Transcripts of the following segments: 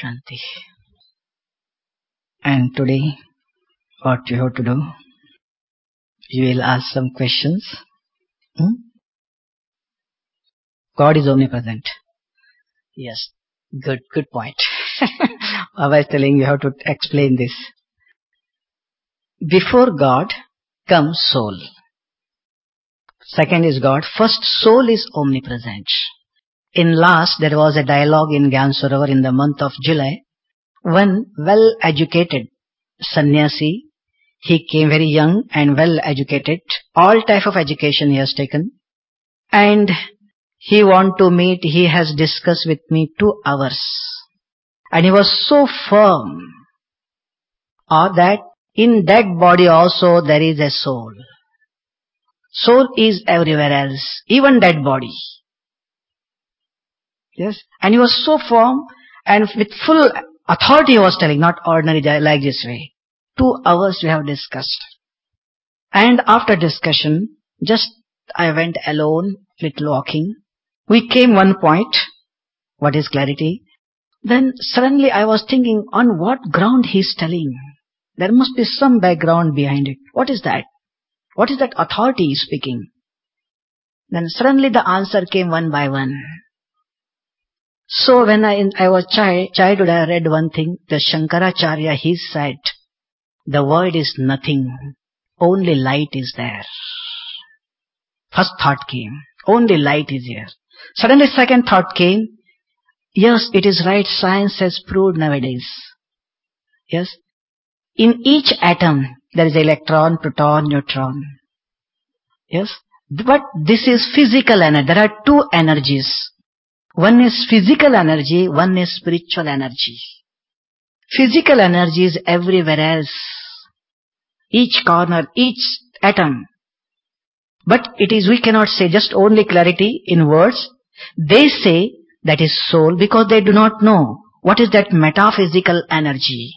Shanti. And today, what you have to do? You will ask some questions. God is omnipresent. Yes, good point. I was telling you how to explain this. Before God comes soul. Second is God. First, soul is omnipresent. In last, there was a dialogue in Gyan Sarovar in the month of July. One well-educated sannyasi, he came very young and well-educated. All type of education he has taken. And he want to meet, he has discussed with me 2 hours. And he was so firm that in that body also there is a soul. Soul is everywhere else, even that body. Yes, and he was so firm and with full authority he was telling, not ordinary like this way. 2 hours we have discussed. And after discussion, just I went alone, little walking. We came one point, what is clarity? Then suddenly I was thinking, on what ground he is telling? There must be some background behind it. What is that? What is that authority he is speaking? Then suddenly the answer came one by one. So when I was childhood, I read one thing. The Shankaracharya, he said, the world is nothing. Only light is there. First thought came. Only light is here. Suddenly second thought came. Yes, it is right. Science has proved nowadays. Yes. In each atom, there is electron, proton, neutron. Yes. But this is physical energy. There are 2 energies. One is physical energy, one is spiritual energy. Physical energy is everywhere else. Each corner, each atom. But it is, we cannot say just only clarity in words. They say that is soul because they do not know what is that metaphysical energy.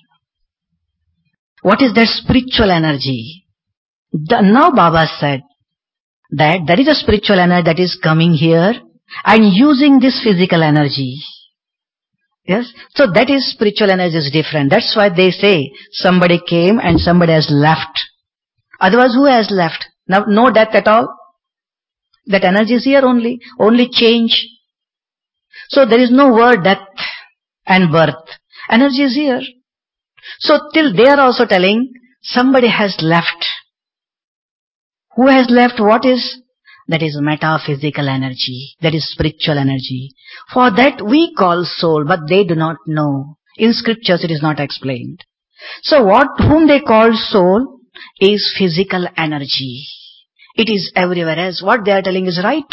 What is that spiritual energy? Now Baba said that there is a spiritual energy that is coming here and using this physical energy. Yes, so that is spiritual energy is different. That's why they say somebody came and somebody has left. Otherwise, who has left? Now, no death at all. That energy is here only change. So there is no word death and birth. Energy is here. So till they are also telling somebody has left. Who has left? What is? That is metaphysical energy. That is spiritual energy. For that we call soul, but they do not know. In scriptures it is not explained. So whom they call soul is physical energy. It is everywhere else. What they are telling is right.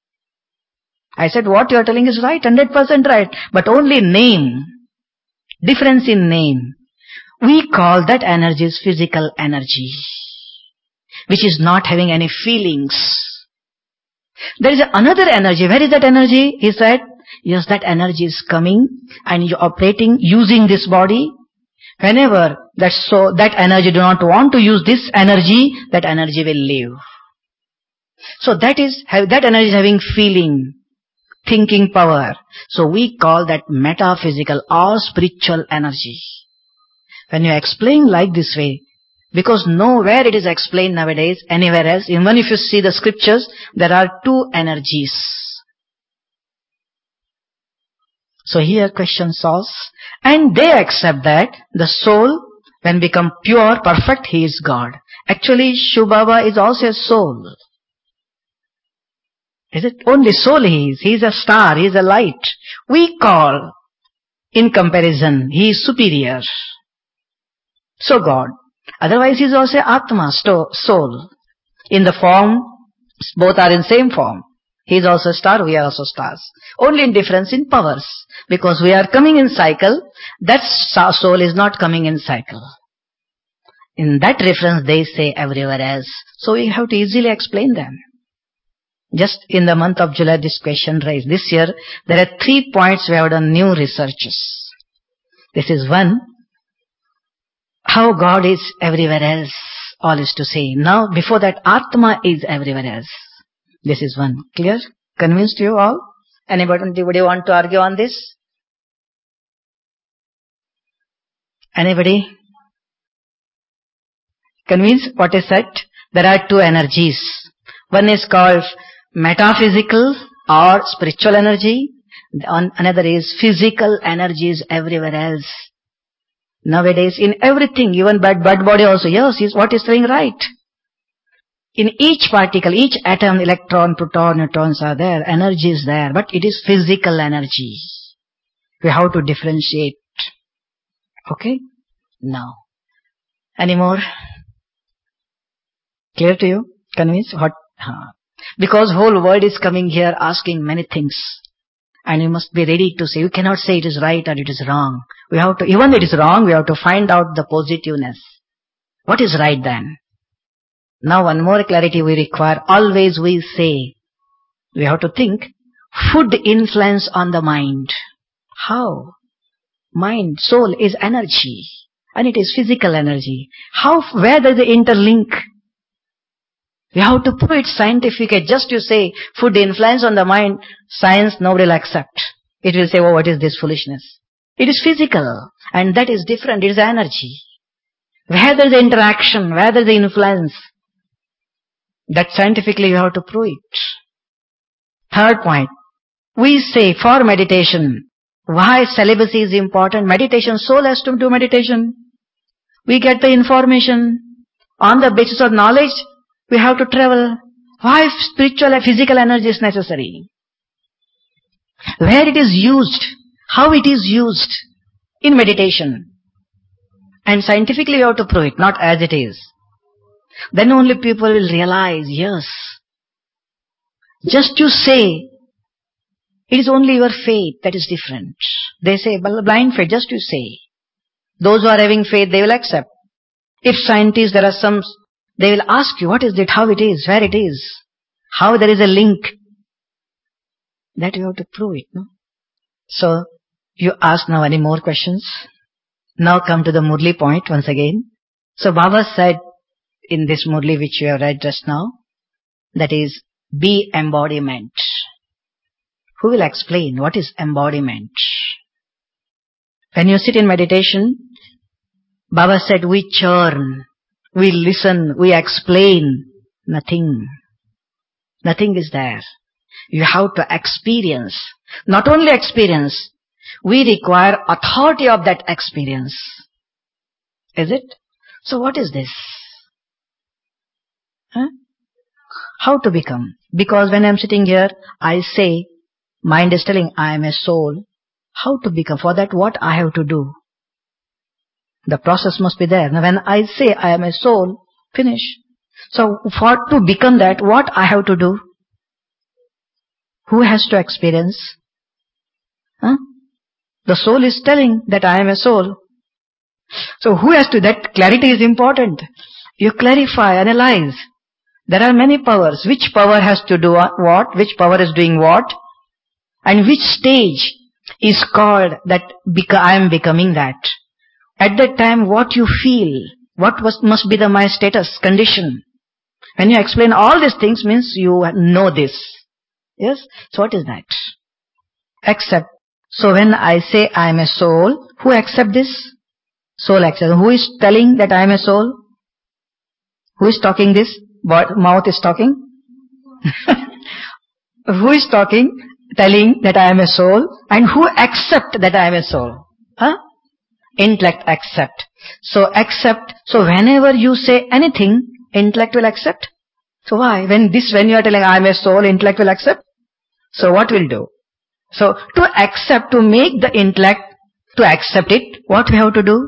I said what you are telling is right, 100% right. But only name. Difference in name. We call that energy is physical energy, which is not having any feelings. There is another energy. Where is that energy? He said, yes, that energy is coming and you operating using this body. Whenever that energy do not want to use this energy, that energy will leave. So that energy is having feeling, thinking power. So we call that metaphysical or spiritual energy. When you explain like this way, because nowhere it is explained nowadays, anywhere else, even if you see the scriptures, there are 2 energies. So here question solves, and they accept that the soul, when become pure, perfect, he is God. Actually, Shiv Baba is also a soul. Is it only soul he is? He is a star, he is a light. We call, in comparison, he is superior. So God. Otherwise he is also Atma, soul. In the form, both are in same form. He is also a star, we are also stars. Only in difference in powers. Because we are coming in cycle, that soul is not coming in cycle. In that reference they say everywhere else. So we have to easily explain them. Just in the month of July this question raised. This year there are 3 points we have done new researches. This is one. How God is everywhere else, all is to say. Now, before that, Atma is everywhere else. This is one. Clear? Convinced you all? Anybody want to argue on this? Anybody? Convinced what is said? There are two energies. One is called metaphysical or spiritual energy. Another is physical energies everywhere else. Nowadays, in everything, even bad body also, yes, is what is saying right. In each particle, each atom, electron, proton, neutrons are there, energy is there, but it is physical energy. We have to differentiate. Okay? Now. Any more? Clear to you? Convinced? What? Because whole world is coming here asking many things. And you must be ready to say, you cannot say it is right or it is wrong. We have to, even it is wrong, we have to find out the positiveness. What is right then? Now one more clarity we require. Always we say, we have to think, food influence on the mind. How? Mind, soul is energy. And it is physical energy. How, where does it interlink? We have to prove it scientific. Just you say, food influence on the mind, science nobody will accept. It will say, oh, what is this foolishness? It is physical. And that is different. It is energy. Where there is interaction, where there is influence, that scientifically you have to prove it. Third point. We say for meditation, why celibacy is important? Meditation, soul has to do meditation. We get the information. On the basis of knowledge, we have to travel. Why spiritual and physical energy is necessary? Where it is used, how it is used in meditation. And scientifically you have to prove it, not as it is. Then only people will realize, yes. Just to say, it is only your faith that is different. They say, blind faith, just to say. Those who are having faith, they will accept. If scientists, there are some, they will ask you, what is it, how it is, where it is, how there is a link. That you have to prove it, no? So, you ask now any more questions? Now come to the Murli point once again. So Baba said in this Murli which you have read just now, that is, be embodiment. Who will explain what is embodiment? When you sit in meditation, Baba said we churn, we listen, we explain. Nothing. Nothing is there. You have to experience. Not only experience, we require authority of that experience. Is it? So what is this? How to become? Because when I am sitting here, I say, mind is telling I am a soul. How to become? For that, what I have to do? The process must be there. Now when I say I am a soul, finish. So for to become that, what I have to do? Who has to experience? The soul is telling that I am a soul. So who has to? That clarity is important. You clarify, analyze. There are many powers. Which power has to do what? Which power is doing what? And which stage is called that I am becoming that? At that time, what you feel, what must be my status, condition. When you explain all these things, means you know this. Yes? So what is that? Accept. So when I say I am a soul, who accept this? Soul accepts. Who is telling that I am a soul? Who is talking this? Mouth is talking? Who is talking, telling that I am a soul? And who accept that I am a soul? Intellect accept. So accept. So whenever you say anything, intellect will accept. So why? When you are telling I am a soul, intellect will accept. So what will do? So to accept, to make the intellect to accept it, what we have to do?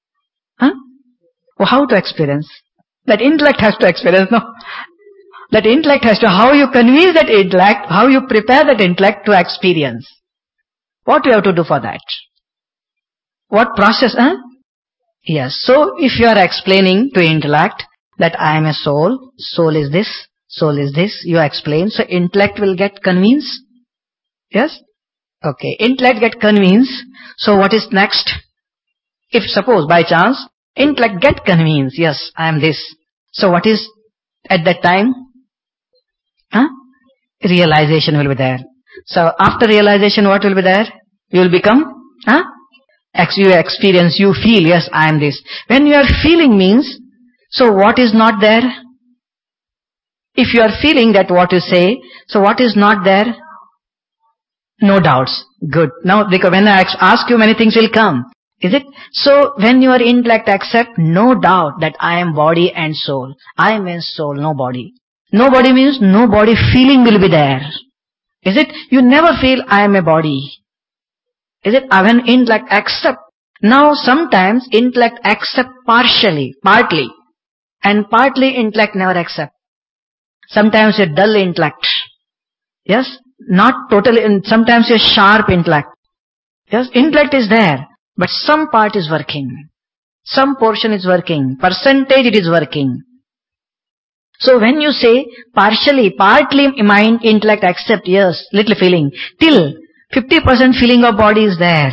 How to experience? That intellect has to experience, no? That intellect has to, how you convince that intellect, how you prepare that intellect to experience. What you have to do for that? What process, Yes, so if you are explaining to intellect that I am a soul, soul is this, you explain, so intellect will get convinced. Yes? Okay, intellect get convinced, so what is next? If suppose by chance, intellect get convinced, yes, I am this. So what is at that time? Realization will be there. So after realization, what will be there? You will become You experience, you feel, yes, I am this. When you are feeling means, so what is not there? If you are feeling that what you say, so what is not there? No doubts. Good. Now, because when I ask you, many things will come. Is it? So, when your intellect accept, no doubt that I am body and soul. I means soul, no body. No body means no body feeling will be there. Is it? You never feel I am a body. Is it? When intellect accept. Now, sometimes intellect accept partially, partly. And partly intellect never accept. Sometimes a dull intellect. Yes? Not totally, sometimes a sharp intellect. Yes? Intellect is there, but some part is working. Some portion is working. Percentage it is working. So when you say partially, partly mind, intellect accept, yes, little feeling, till 50% feeling of body is there.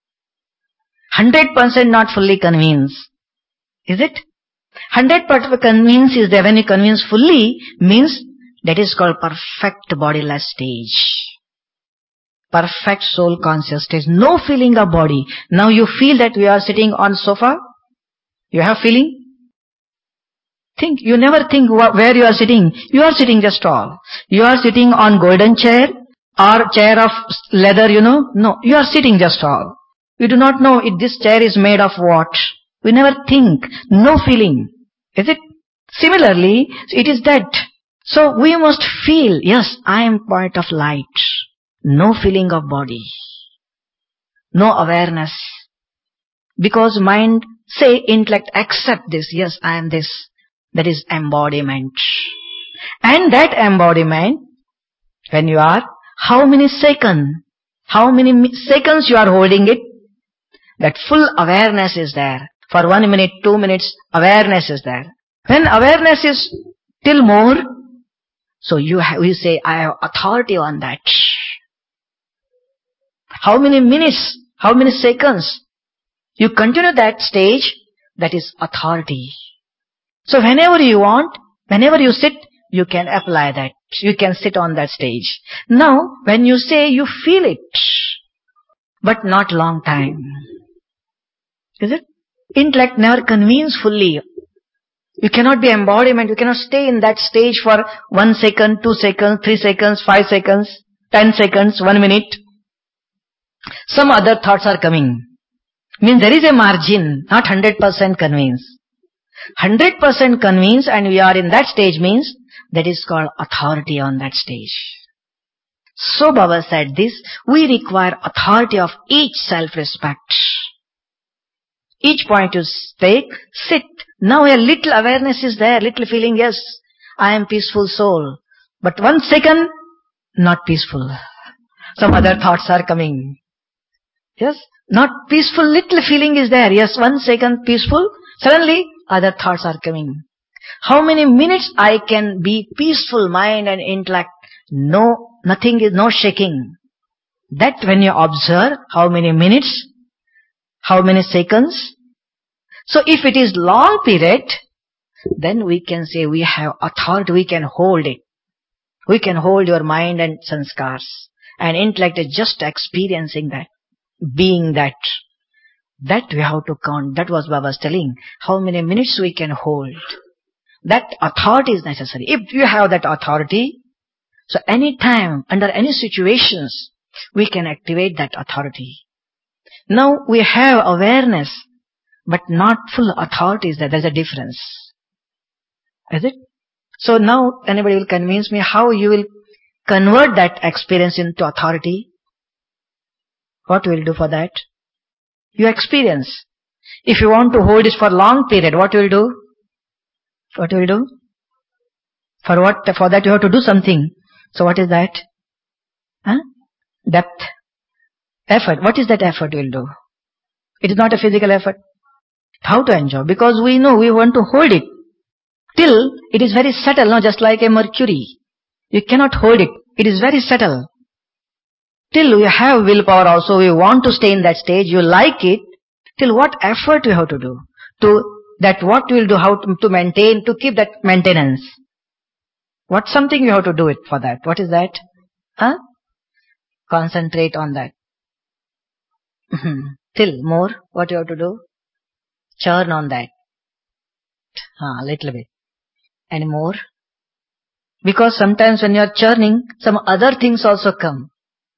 100% not fully convinced. Is it? 100% convince is there. When you convince fully, means that is called perfect bodiless stage. Perfect soul conscious stage. No feeling of body. Now you feel that we are sitting on sofa. You have feeling? Think. You never think where you are sitting. You are sitting just all. You are sitting on golden chair or chair of leather, No, you are sitting just all. You do not know if this chair is made of what. We never think. No feeling. Is it? Similarly, it is that. So we must feel, yes, I am point of light. No feeling of body. No awareness. Because mind, say intellect, accept this, yes, I am this. That is embodiment. And that embodiment, when you are, how many seconds you are holding it, that full awareness is there. For 1 minute, 2 minutes, awareness is there. When awareness is till more, so you say, I have authority on that. How many minutes, how many seconds, you continue that stage, that is authority. So whenever you want, whenever you sit, you can apply that. You can sit on that stage. Now, when you say, you feel it, but not long time. Is it? Intellect never convenes fully. You cannot be embodiment. You cannot stay in that stage for 1 second, 2 seconds, 3 seconds, 5 seconds, 10 seconds, 1 minute. Some other thoughts are coming. Means there is a margin, not 100% convince. 100% convince and we are in that stage means that is called authority on that stage. So Baba said this, we require authority of each self-respect. Each point you take, sit. Now a little awareness is there, little feeling, yes, I am peaceful soul. But 1 second, not peaceful. Some other thoughts are coming. Yes, not peaceful, little feeling is there. Yes, 1 second peaceful, suddenly other thoughts are coming. How many minutes I can be peaceful mind and intellect? No, nothing is, no shaking. That when you observe how many minutes, how many seconds. So if it is long period, then we can say we have authority, we can hold it. We can hold your mind and sanskars. And intellect is just experiencing that, being that. That we have to count. That was Baba's telling. How many minutes we can hold. That authority is necessary. If you have that authority, so any time, under any situations, we can activate that authority. Now we have awareness, but not full authority is there. There's a difference. Is it? So now anybody will convince me how you will convert that experience into authority? What will you do for that? You experience. If you want to hold it for long period, what you will do? What you will do? For what? For that you have to do something. So what is that? Depth. Effort. What is that effort you will do? It is not a physical effort. How to enjoy? Because we know we want to hold it. Till it is very subtle, no? Just like a mercury. You cannot hold it. It is very subtle. Till you have willpower also, you want to stay in that stage, you like it, till what effort you have to do? To that what you will do, how to maintain, to keep that maintenance. What something you have to do it for that. What is that? Concentrate on that. Till more, what you have to do? Churn on that. Little bit. And more. Because sometimes when you are churning, some other things also come.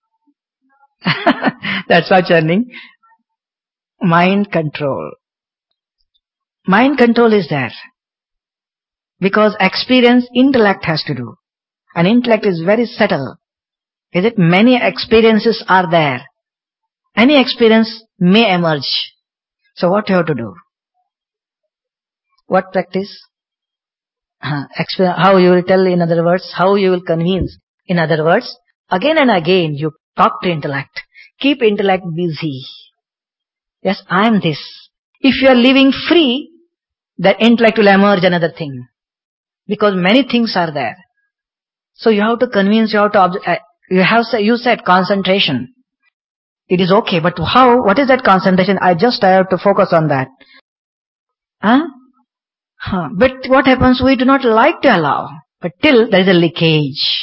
That's why churning. Mind control. Mind control is there. Because experience, intellect has to do. And intellect is very subtle. Is it? Many experiences are there. Any experience may emerge. So what you have to do? What practice? How you will tell, in other words, how you will convince. In other words, again and again you talk to intellect. Keep intellect busy. Yes, I am this. If you are living free, that intellect will emerge another thing. Because many things are there. So you have to convince, you said concentration. It is okay, but how? What is that concentration? I have to focus on that. But what happens? We do not like to allow. But till there is a leakage.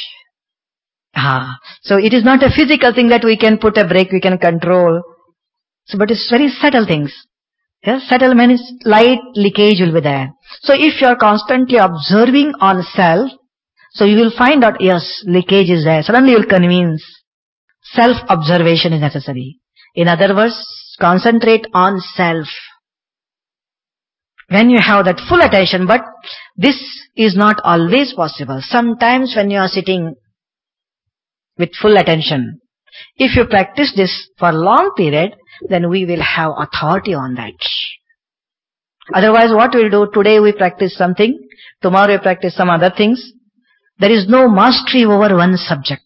So it is not a physical thing that we can put a brake, we can control. So, but it's very subtle things. Yes, subtle means light leakage will be there. So if you are constantly observing on self, so you will find out, yes, leakage is there. Suddenly you will convince. Self-observation is necessary. In other words, concentrate on self. When you have that full attention, but this is not always possible. Sometimes when you are sitting with full attention, if you practice this for a long period, then we will have authority on that. Otherwise, what we will do? Today we practice something, tomorrow we practice some other things. There is no mastery over one subject.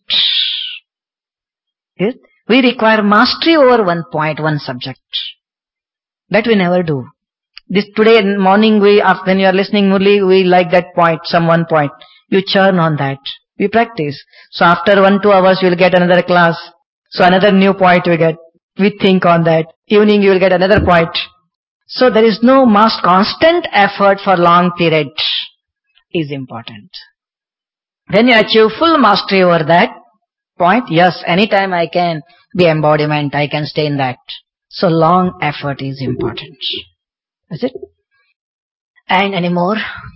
Yes? We require mastery over one point, one subject. That we never do. Today morning, when you are listening Murli, we like that point, some one point. You churn on that. We practice. So after 1-2 hours, you will get another class. So another new point we get. We think on that. Evening, you will get another point. So there is no constant effort for long period is important. When you achieve full mastery over that point, yes, anytime I can be embodiment, I can stay in that. So long effort is important. Is it? And any more?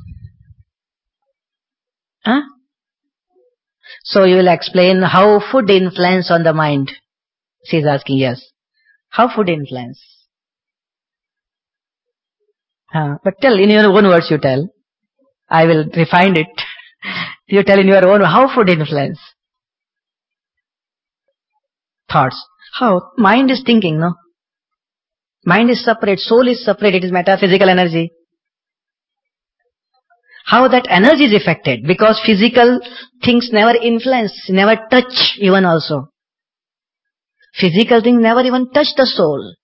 So you will explain how food influence on the mind. She is asking, yes. How food influence? But tell, in your own words you tell. I will refine it. You tell in your own, how food influence? Thoughts. How? Mind is thinking, no? Mind is separate, soul is separate, it is metaphysical energy. How that energy is affected? Because physical things never influence, never touch even also. Physical things never even touch the soul.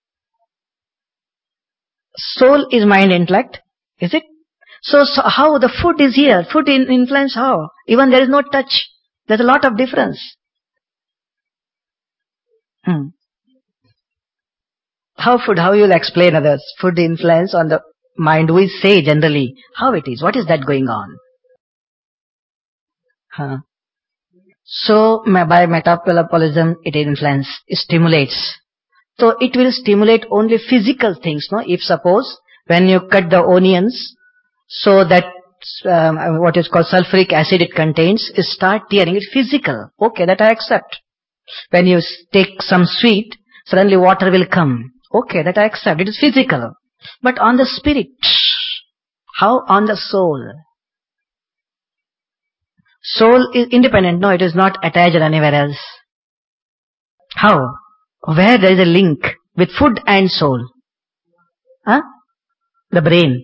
Soul is mind intellect, is it? So how the food is here? Food influence how? Even there is no touch. There's a lot of difference. How you will explain others? Food influence on the mind, we say generally. How it is? What is that going on? So by metabolism it stimulates. So it will stimulate only physical things, no? If suppose when you cut the onions, so that what is called sulfuric acid it contains, start tearing, it's physical. Okay, that I accept. When you take some sweet, suddenly water will come. Okay, that I accept. It is physical. But on the spirit, how on the soul? Soul is independent. No, it is not attached anywhere else. How? Where there is a link with food and soul? The brain.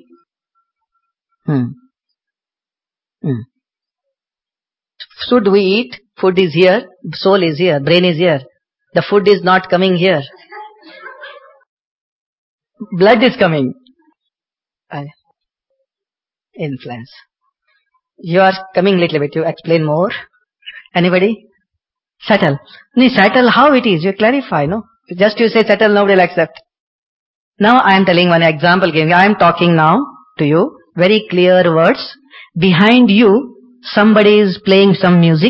Should we eat? Food is here, soul is here, brain is here. The food is not coming here. Blood is coming. Influence. You are coming little bit. You explain more. Anybody? Subtle. No, subtle how it is. You clarify, no? Just you say subtle, nobody will accept. Now I am telling one example. I am talking now to you. Very clear words. Behind you, somebody is playing some music.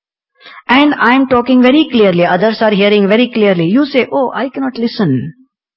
And I am talking very clearly. Others are hearing very clearly. You say, oh, I cannot listen.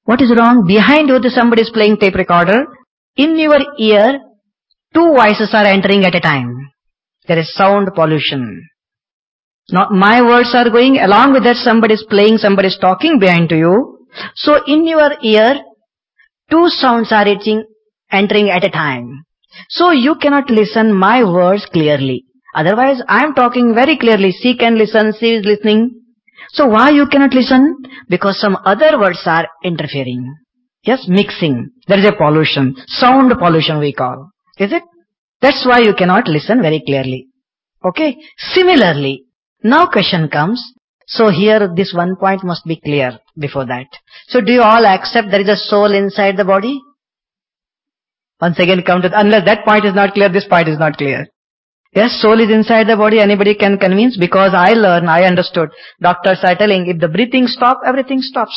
What is wrong? Behind you, somebody is playing tape recorder. In your ear, two voices are entering at a time. There is sound pollution. Not my words are going, along with that somebody is playing, somebody is talking behind to you. So in your ear, two sounds are entering at a time. So you cannot listen my words clearly. Otherwise, I am talking very clearly. She can listen, she is listening. So why you cannot listen? Because some other words are interfering. Yes, mixing. There is a pollution. Sound pollution we call. Is it? That's why you cannot listen very clearly. Okay? Similarly, now question comes. So here this one point must be clear before that. So do you all accept there is a soul inside the body? Once again come to, unless that point is not clear, this point is not clear. Yes, soul is inside the body, anybody can convince, because I learned, I understood. Doctors are telling, if the breathing stops, everything stops.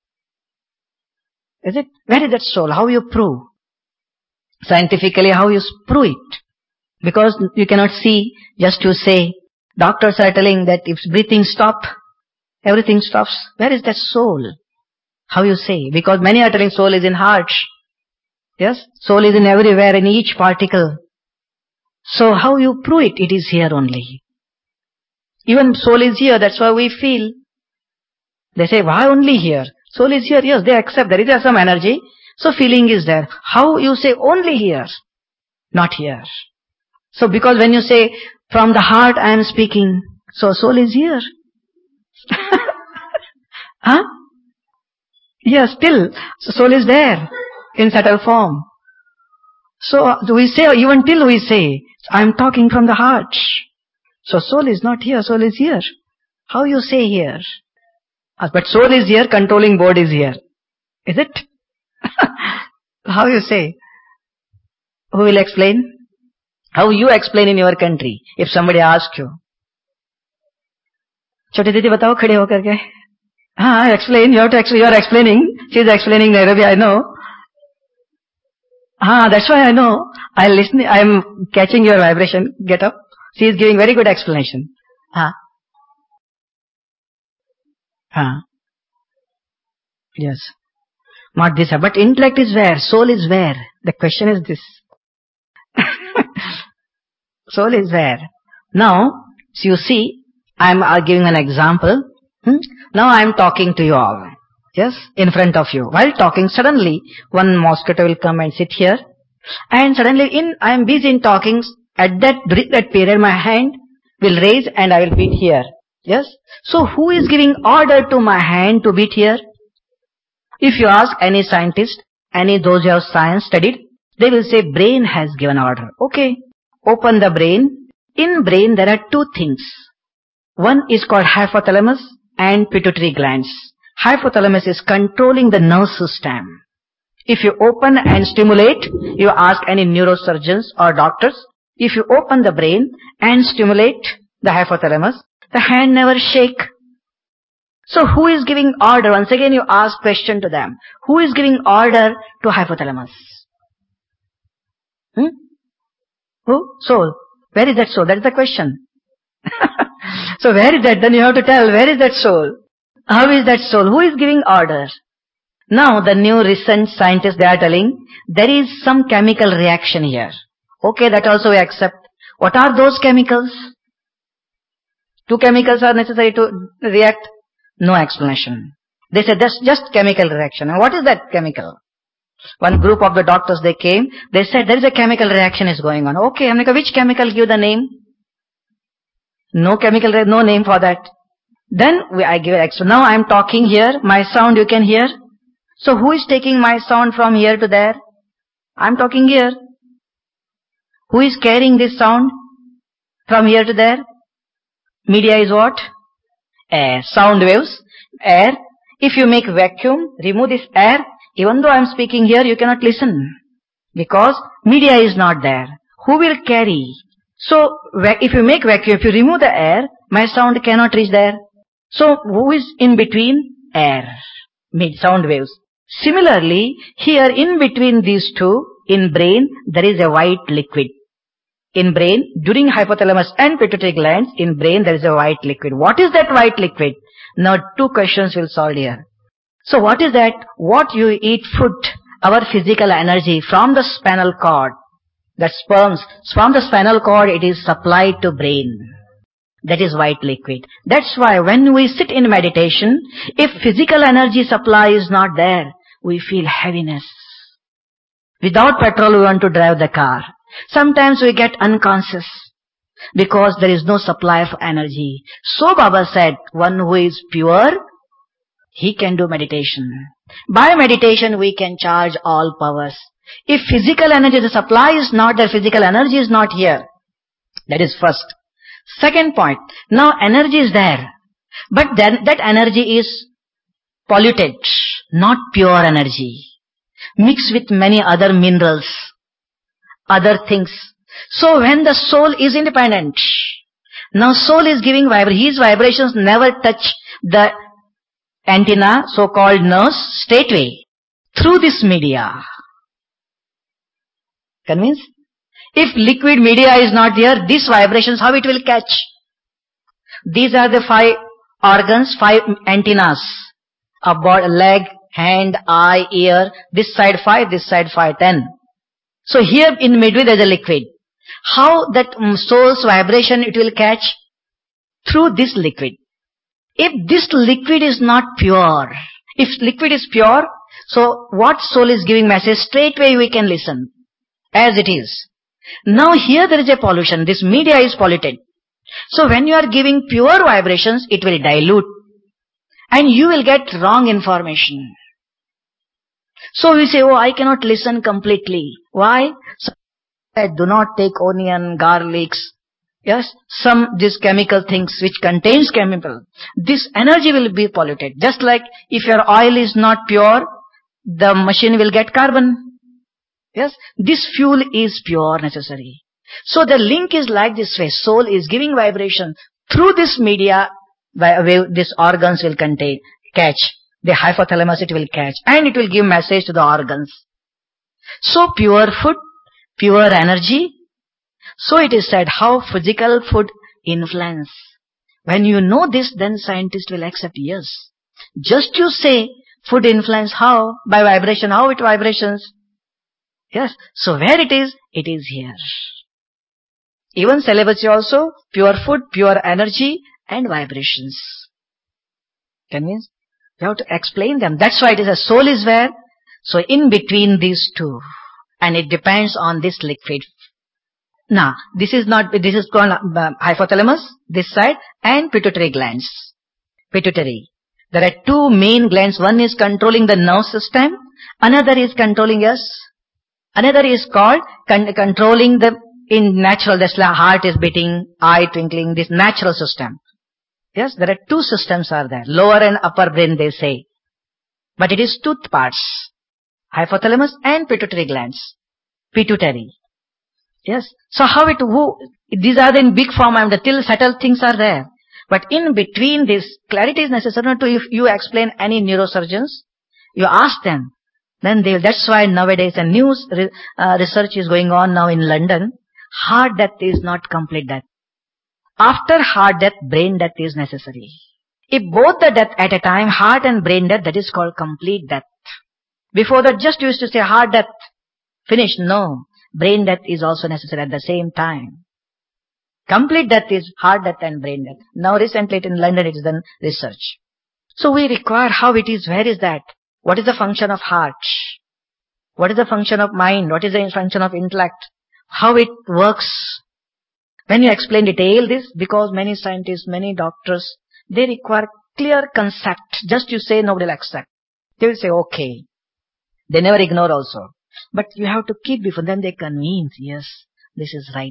Is it? Where is that soul? How you prove? Scientifically, how you prove it? Because you cannot see, just to say, doctors are telling that if breathing stops, everything stops. Where is that soul? How you say? Because many are telling soul is in heart. Yes, soul is in everywhere, in each particle. So how you prove it? It is here only. Even soul is here, that's why we feel. They say, why only here? Soul is here, yes, they accept, there is some energy. So feeling is there. How you say only here? Not here. So because when you say, from the heart I am speaking, so soul is here. Huh? Yes, still, so soul is there, in subtle form. So we say, even till we say, I am talking from the heart. So soul is not here, soul is here. How you say here? But soul is here, controlling board is here. Is it? How you say? Who will explain? How you explain in your country, if somebody asks you? Choti didi batao khade hokar ke. हाँ, explain, you have to explain, you are explaining, she is explaining Nairobi, I know. That's why I know. I listen, I am catching your vibration, get up. She is giving very good explanation. Yes. Not this, but intellect is where? Soul is where? The question is this. Soul is where? Now, so you see, I am giving an example. Now I am talking to you all. Yes, in front of you. While talking, suddenly one mosquito will come and sit here. And suddenly I am busy in talking. At that period, my hand will raise and I will beat here. Yes. So who is giving order to my hand to beat here? If you ask any scientist, any those who have science studied, they will say brain has given order. Okay. Open the brain. In brain there are two things. One is called hypothalamus and pituitary glands. Hypothalamus is controlling the nerve system. If you open and stimulate, you ask any neurosurgeons or doctors, if you open the brain and stimulate the hypothalamus, the hand never shake. So who is giving order? Once again you ask question to them. Who is giving order to hypothalamus? Who? Soul. Where is that soul? That is the question. So where is that? Then you have to tell, where is that soul? How is that soul? Who is giving order? Now the new recent scientists, they are telling, there is some chemical reaction here. Okay, that also we accept. What are those chemicals? Two chemicals are necessary to react. No explanation. They said that's just chemical reaction. And what is that chemical? One group of the doctors, they came, they said there is a chemical reaction is going on. Okay, which chemical? Give the name. No chemical, no name for that. Then I give an extra. Now I am talking here, my sound you can hear. So who is taking my sound from here to there? I am talking here. Who is carrying this sound from here to there? Media is what? Air. Sound waves. Air. If you make vacuum, remove this air, even though I am speaking here, you cannot listen. Because media is not there. Who will carry? So, if you make vacuum, if you remove the air, my sound cannot reach there. So, who is in between? Air. Sound waves. Similarly, here in between these two, in brain, there is a white liquid. In brain, during hypothalamus and pituitary glands, in brain there is a white liquid. What is that white liquid? Now two questions will solve here. So what is that? What you eat food, our physical energy from the spinal cord, that sperms, from the spinal cord it is supplied to brain. That is white liquid. That's why when we sit in meditation, if physical energy supply is not there, we feel heaviness. Without petrol we want to drive the car. Sometimes we get unconscious because there is no supply of energy. So Baba said, one who is pure, he can do meditation. By meditation we can charge all powers. If physical energy, the supply is not there, physical energy is not here. That is first. Second point, now energy is there, but then that energy is polluted, not pure energy, mixed with many other minerals, other things. So when the soul is independent, now soul is giving his vibrations never touch the antenna, so-called nerves, straightway, through this media. Convinced? If liquid media is not there, these vibrations, how it will catch? These are the 5 organs, 5 antennas. A leg, hand, eye, ear. This side 5, this side 5, 10. So here in midway there is a liquid. How that soul's vibration it will catch? Through this liquid. If this liquid is not pure, if liquid is pure, so what soul is giving message? Straightway we can listen. As it is. Now here there is a pollution. This media is polluted. So when you are giving pure vibrations, it will dilute. And you will get wrong information. So we say, oh, I cannot listen completely. Why? So I do not take onion, garlics, yes, these chemical things which contains chemical. This energy will be polluted. Just like if your oil is not pure, the machine will get carbon. Yes, this fuel is pure necessary. So the link is like this way. Soul is giving vibration through this media. These organs will catch. The hypothalamus it will catch. And it will give message to the organs. So pure food, pure energy. So it is said how physical food influence. When you know this, then scientists will accept yes. Just you say food influence how? By vibration. How it vibrations? Yes. So where it is here. Even celibacy also, pure food, pure energy and vibrations. Convinced? You have to explain them. That's why it is a soul is where. So in between these two. And it depends on this liquid. Now, this is called hypothalamus, this side, and pituitary glands. Pituitary. There are 2 main glands. One is controlling the nerve system. Another is controlling Another is called controlling the in natural, that's like heart is beating, eye twinkling, this natural system. Yes, there are 2 systems are there. Lower and upper brain they say. But it is 2 parts. Hypothalamus and pituitary glands. Pituitary. Yes. So these are in big form, till subtle things are there. But in between this, clarity is necessary to if you explain any neurosurgeons, you ask them. Then that's why nowadays a new research is going on now in London. Heart death is not complete death. After heart death, brain death is necessary. If both the death at a time, heart and brain death, that is called complete death. Before that, just used to say heart death, finish. No. Brain death is also necessary at the same time. Complete death is heart death and brain death. Now recently in London it is done research. So we require how it is, where is that? What is the function of heart? What is the function of mind? What is the function of intellect? How it works? When you explain detail this, because many scientists, many doctors, they require clear concept. Just you say, nobody will accept. They will say, okay. They never ignore also. But you have to keep before, then they convince, yes, this is right.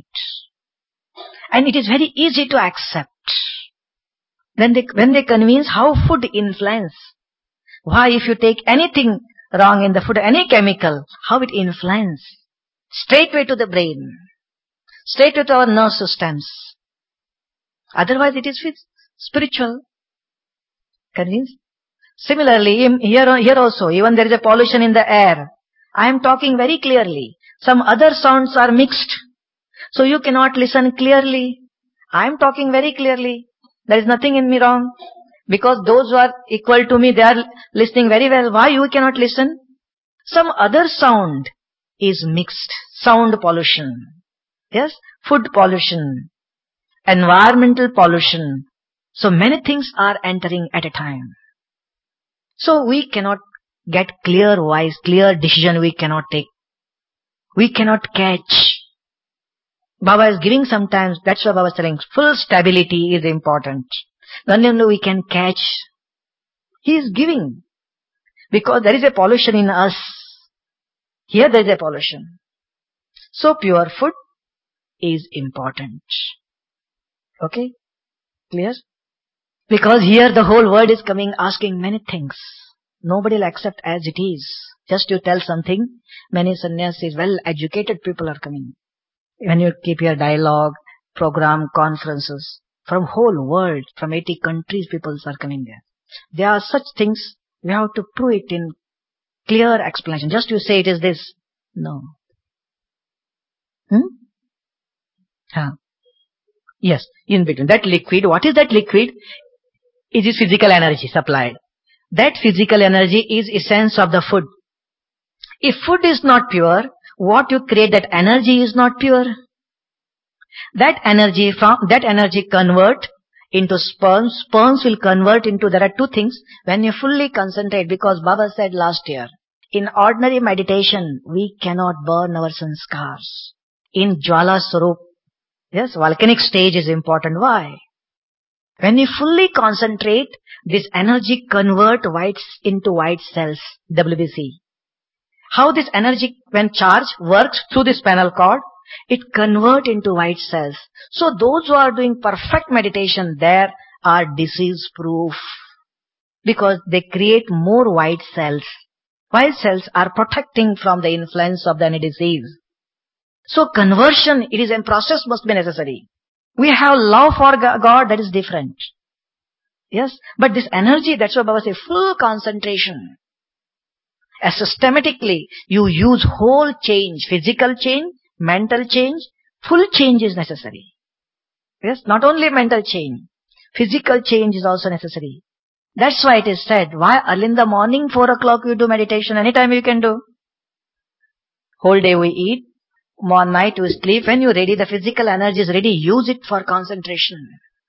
And it is very easy to accept. When they convince how food influence. Why if you take anything wrong in the food, any chemical, how it influence. Straightway to the brain. Straightway to our nerve systems. Otherwise it is spiritual. Convinced? Similarly, here also, even there is a pollution in the air. I am talking very clearly. Some other sounds are mixed. So you cannot listen clearly. I am talking very clearly. There is nothing in me wrong. Because those who are equal to me, they are listening very well. Why you cannot listen? Some other sound is mixed. Sound pollution. Yes? Food pollution. Environmental pollution. So many things are entering at a time. So we cannot get clear voice, clear decision we cannot take. We cannot catch. Baba is giving sometimes, that's why Baba is telling, full stability is important. Then only we can catch. He is giving. Because there is a pollution in us. Here there is a pollution. So pure food is important. Okay? Clear? Because here the whole world is coming asking many things. Nobody will accept as it is. Just you tell something, many sannyasis, well-educated people are coming. When you keep your dialogue, program, conferences, from whole world, from 80 countries, people are coming there. There are such things, we have to prove it in clear explanation. Just you say it is this. No. Yes, in between. That liquid, what is that liquid? It is physical energy supplied. That physical energy is essence of the food. If food is not pure, what you create, that energy is not pure. That energy convert into sperms. Sperms will convert into, there are two things. When you fully concentrate, because Baba said last year, in ordinary meditation, we cannot burn our sanskars. In Jwala Swarup, yes, volcanic stage is important. Why? When you fully concentrate, this energy convert whites into white cells, WBC. How this energy, when charged, works through the spinal cord, it convert into white cells. So those who are doing perfect meditation, there are disease proof. Because they create more white cells. White cells are protecting from the influence of any disease. So conversion, it is a process must be necessary. We have love for God, that is different. Yes, but this energy, that's why Baba says, full concentration. As systematically, you use whole change, physical change, mental change, full change is necessary. Yes, not only mental change, physical change is also necessary. That's why it is said, why early in the morning, 4 o'clock you do meditation, anytime you can do. Whole day we eat, one night we sleep, when you're ready, the physical energy is ready, use it for concentration.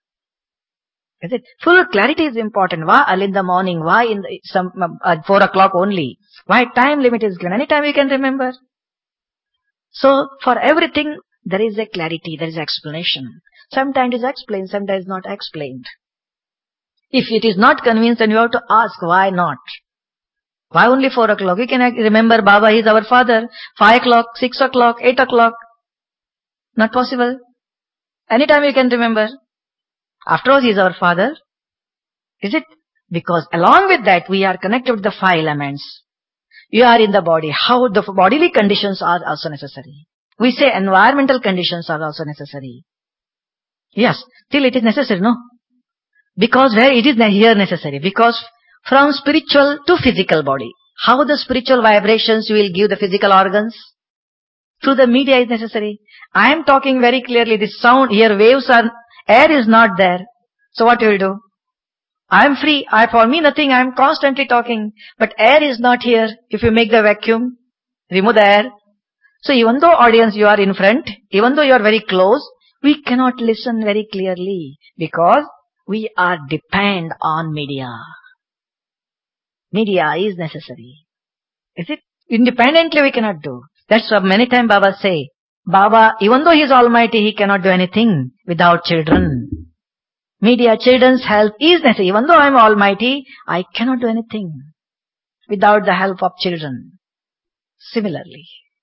Is it? Full clarity is important. Why early in the morning? Why in 4 o'clock only? Why time limit is given? Anytime you can remember. So for everything there is a clarity, there is explanation. Sometimes it is explained, sometimes not explained. If it is not convinced, then you have to ask why not. Why only 4 o'clock? We can remember Baba, he is our father. 5 o'clock, 6 o'clock, 8 o'clock. Not possible. Anytime you can remember. After all, he is our father. Is it? Because along with that, we are connected with the 5 elements. You are in the body. How the bodily conditions are also necessary. We say environmental conditions are also necessary. Yes, still it is necessary, no? Because where it is here necessary? Because from spiritual to physical body. How the spiritual vibrations will give the physical organs? Through the media is necessary. I am talking very clearly. This sound here, waves are, air is not there. So what you will do? I am free. For me nothing. I am constantly talking. But air is not here. If you make the vacuum, remove the air. So even though audience you are in front, even though you are very close, we cannot listen very clearly. Because we are depend on media. Media is necessary. Is it? Independently we cannot do. That's why many times Baba say, Baba, even though he is almighty, he cannot do anything without children. Media, children's help is necessary. Even though I am almighty, I cannot do anything without the help of children. Similarly.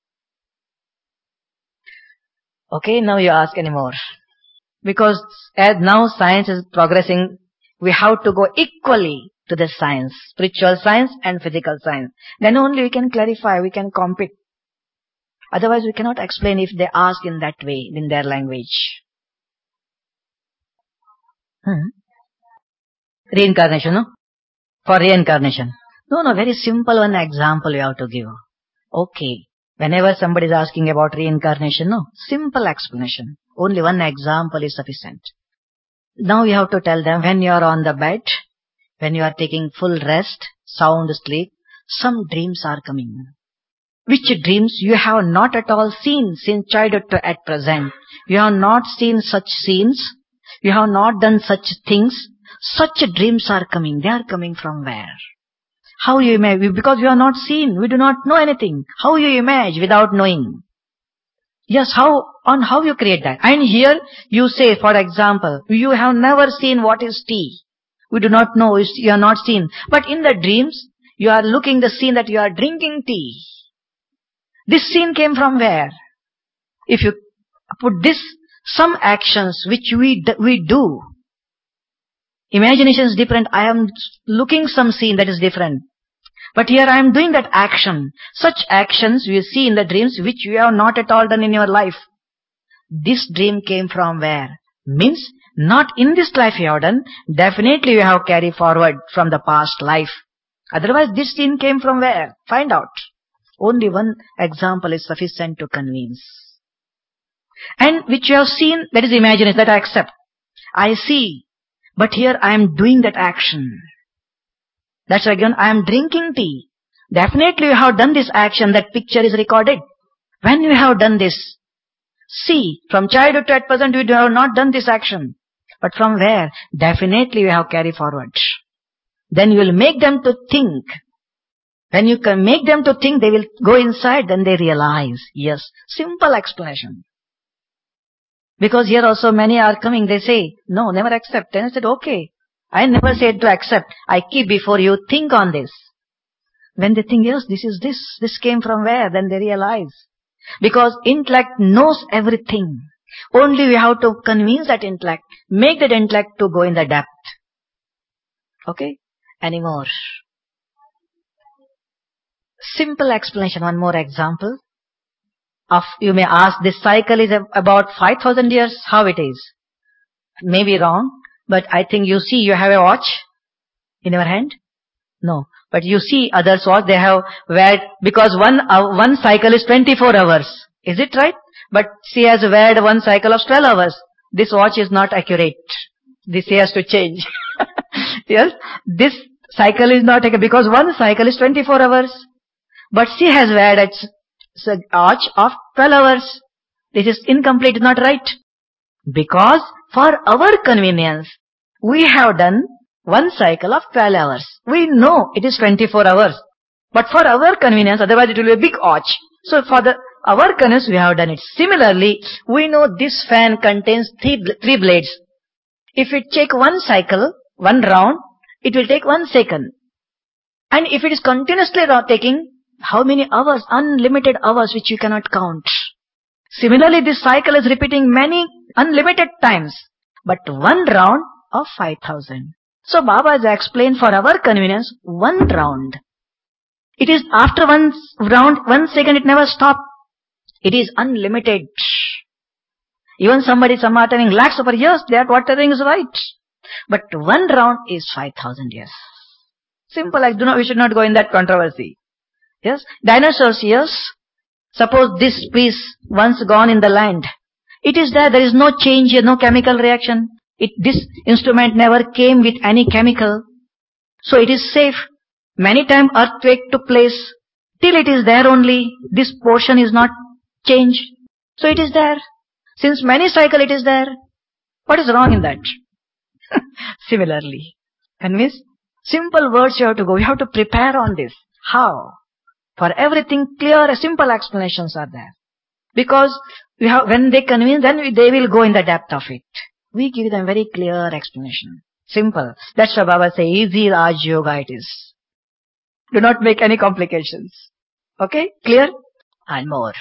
Okay, now you ask any more. Because as now science is progressing, we have to go equally to the science, spiritual science and physical science. Then only we can clarify, we can compete. Otherwise we cannot explain if they ask in that way, in their language. Reincarnation, no? For reincarnation. No, very simple one example you have to give. Okay. Whenever somebody is asking about reincarnation, no, simple explanation. Only one example is sufficient. Now you have to tell them when you are on the bed, when you are taking full rest, sound sleep, some dreams are coming. Which dreams you have not at all seen since childhood to at present. You have not seen such scenes. You have not done such things. Such dreams are coming. They are coming from where? How you imagine? Because you have not seen. We do not know anything. How you imagine without knowing? Yes, how you create that? And here you say, for example, you have never seen what is tea. We do not know. You have not seen. But in the dreams, you are looking the scene that you are drinking tea. This scene came from where? If you put this, some actions which we do, imagination is different. I am looking some scene that is different. But here I am doing that action. Such actions you see in the dreams which you have not at all done in your life. This dream came from where? Means not in this life you have done. Definitely you have carried forward from the past life. Otherwise this scene came from where? Find out. Only one example is sufficient to convince. And which you have seen, that is imagination, that I accept. I see. But here I am doing that action. That's again, I am drinking tea. Definitely you have done this action, that picture is recorded. When you have done this, see, from childhood to at present you have not done this action. But from where? Definitely you have carried forward. Then you will make them to think. When you can make them to think, they will go inside, then they realize. Yes, simple explanation. Because here also many are coming, they say, no, never accept. Then I said, okay, I never said to accept. I keep before you, think on this. When they think, yes, this came from where? Then they realize. Because intellect knows everything. Only we have to convince that intellect, make that intellect to go in the depth. Okay? Any more? Simple explanation, one more example. You may ask, this cycle is about 5,000 years, how it is? Maybe wrong, but I think you see, you have a watch in your hand? No, but you see others watch, they have wear, because one cycle is 24 hours. Is it right? But she has wear one cycle of 12 hours. This watch is not accurate. This has to change. Yes, this cycle is not accurate because one cycle is 24 hours. But she has wear a watch of 12 hours. This is incomplete, not right. Because for our convenience, we have done one cycle of 12 hours. We know it is 24 hours. But for our convenience, otherwise it will be a big watch. So for our convenience, we have done it. Similarly, we know this fan contains three blades. If it take one cycle, one round, it will take 1 second. And if it is continuously taking, how many hours? Unlimited hours which you cannot count. Similarly, this cycle is repeating many unlimited times. But one round of 5,000. So Baba has explained for our convenience, one round. It is after one round, 1 second, it never stops. It is unlimited. Even some are telling lakhs of years, that what telling is right. But one round is 5,000 years. Simple, we should not go in that controversy. Yes, dinosaurs, yes. Suppose this piece once gone in the land. It is there is no change here, no chemical reaction. This instrument never came with any chemical. So it is safe. Many times earthquake took place. Till it is there only, this portion is not changed. So it is there. Since many cycle it is there. What is wrong in that? Similarly. Convinced? Simple words you have to go. You have to prepare on this. How? For everything clear, simple explanations are there. Because when they convince, then they will go in the depth of it. We give them very clear explanation. Simple. That's why Baba say, easy Raj Yoga it is. Do not make any complications. Okay? Clear? And more.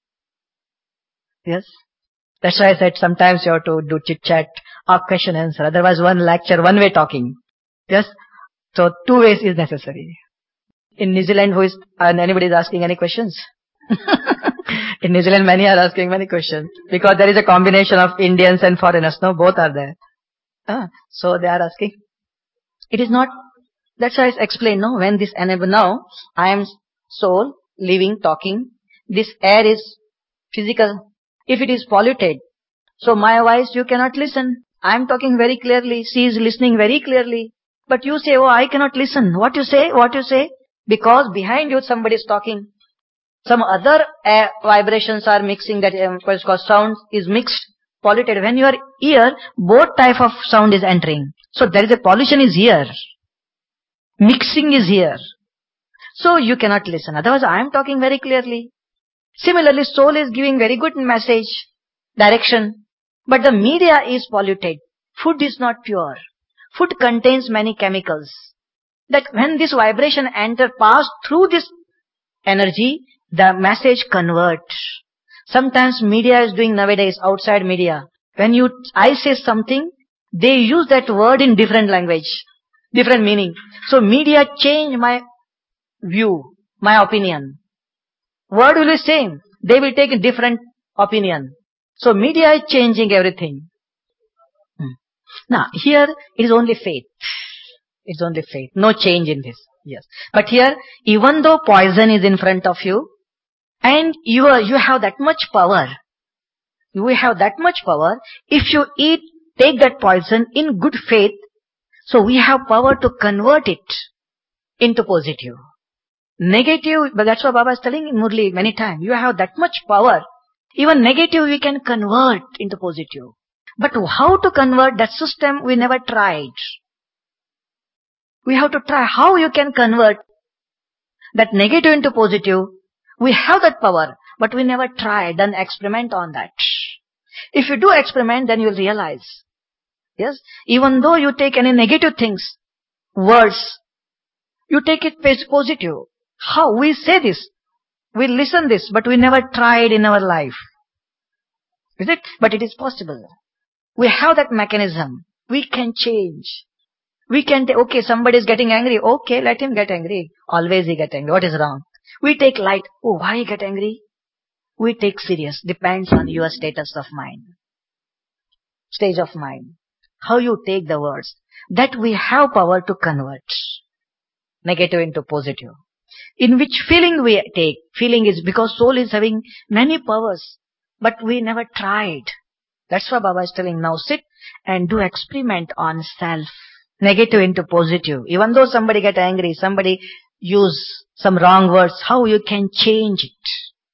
Yes? That's why I said sometimes you have to do chit-chat or question answer. Otherwise one lecture, one way talking. Yes? So 2 ways is necessary. In New Zealand, anybody is asking any questions? In New Zealand, many are asking many questions. Because there is a combination of Indians and foreigners. No, both are there. So they are asking. It is not, that's why I explained, no, when this enable, now, I am soul, living, talking. This air is physical. If it is polluted, so my voice you cannot listen. I am talking very clearly. She is listening very clearly. But you say, oh, I cannot listen. What you say? What you say? Because behind you somebody is talking. Some other vibrations are mixing, that because sound is mixed, polluted. When your ear, both type of sound is entering. So there is a pollution is here. Mixing is here. So you cannot listen. Otherwise I am talking very clearly. Similarly, soul is giving very good message, direction. But the media is polluted. Food is not pure. Food contains many chemicals. That when this vibration pass through this energy, the message converts. Sometimes media is doing nowadays, outside media. When I say something, they use that word in different language, different meaning. So media change my view, my opinion. Word will be same. They will take a different opinion. So media is changing everything. Now, here it is only faith. It's only faith. No change in this. Yes. But here, even though poison is in front of you, and you have that much power, you have that much power, if you take that poison in good faith, so we have power to convert it into positive. Negative, but that's what Baba is telling in Murli many times. You have that much power. Even negative we can convert into positive. But how to convert that system we never tried. We have to try how you can convert that negative into positive. We have that power, but we never tried, done experiment on that. If you do experiment, then you'll realize. Yes, even though you take any negative things, words, you take it positive. How? We say this, we listen this, but we never tried in our life. Is it? But it is possible. We have that mechanism. We can change. We can take, okay, somebody is getting angry. Okay, let him get angry. Always he get angry. What is wrong? We take light. Oh, why he get angry? We take serious. Depends on your status of mind. Stage of mind. How you take the words. That we have power to convert. Negative into positive. In which feeling we take. Feeling is because soul is having many powers. But we never tried. That's why Baba is telling now sit and do experiment on self. Negative into positive. Even though somebody get angry, somebody use some wrong words, how you can change it.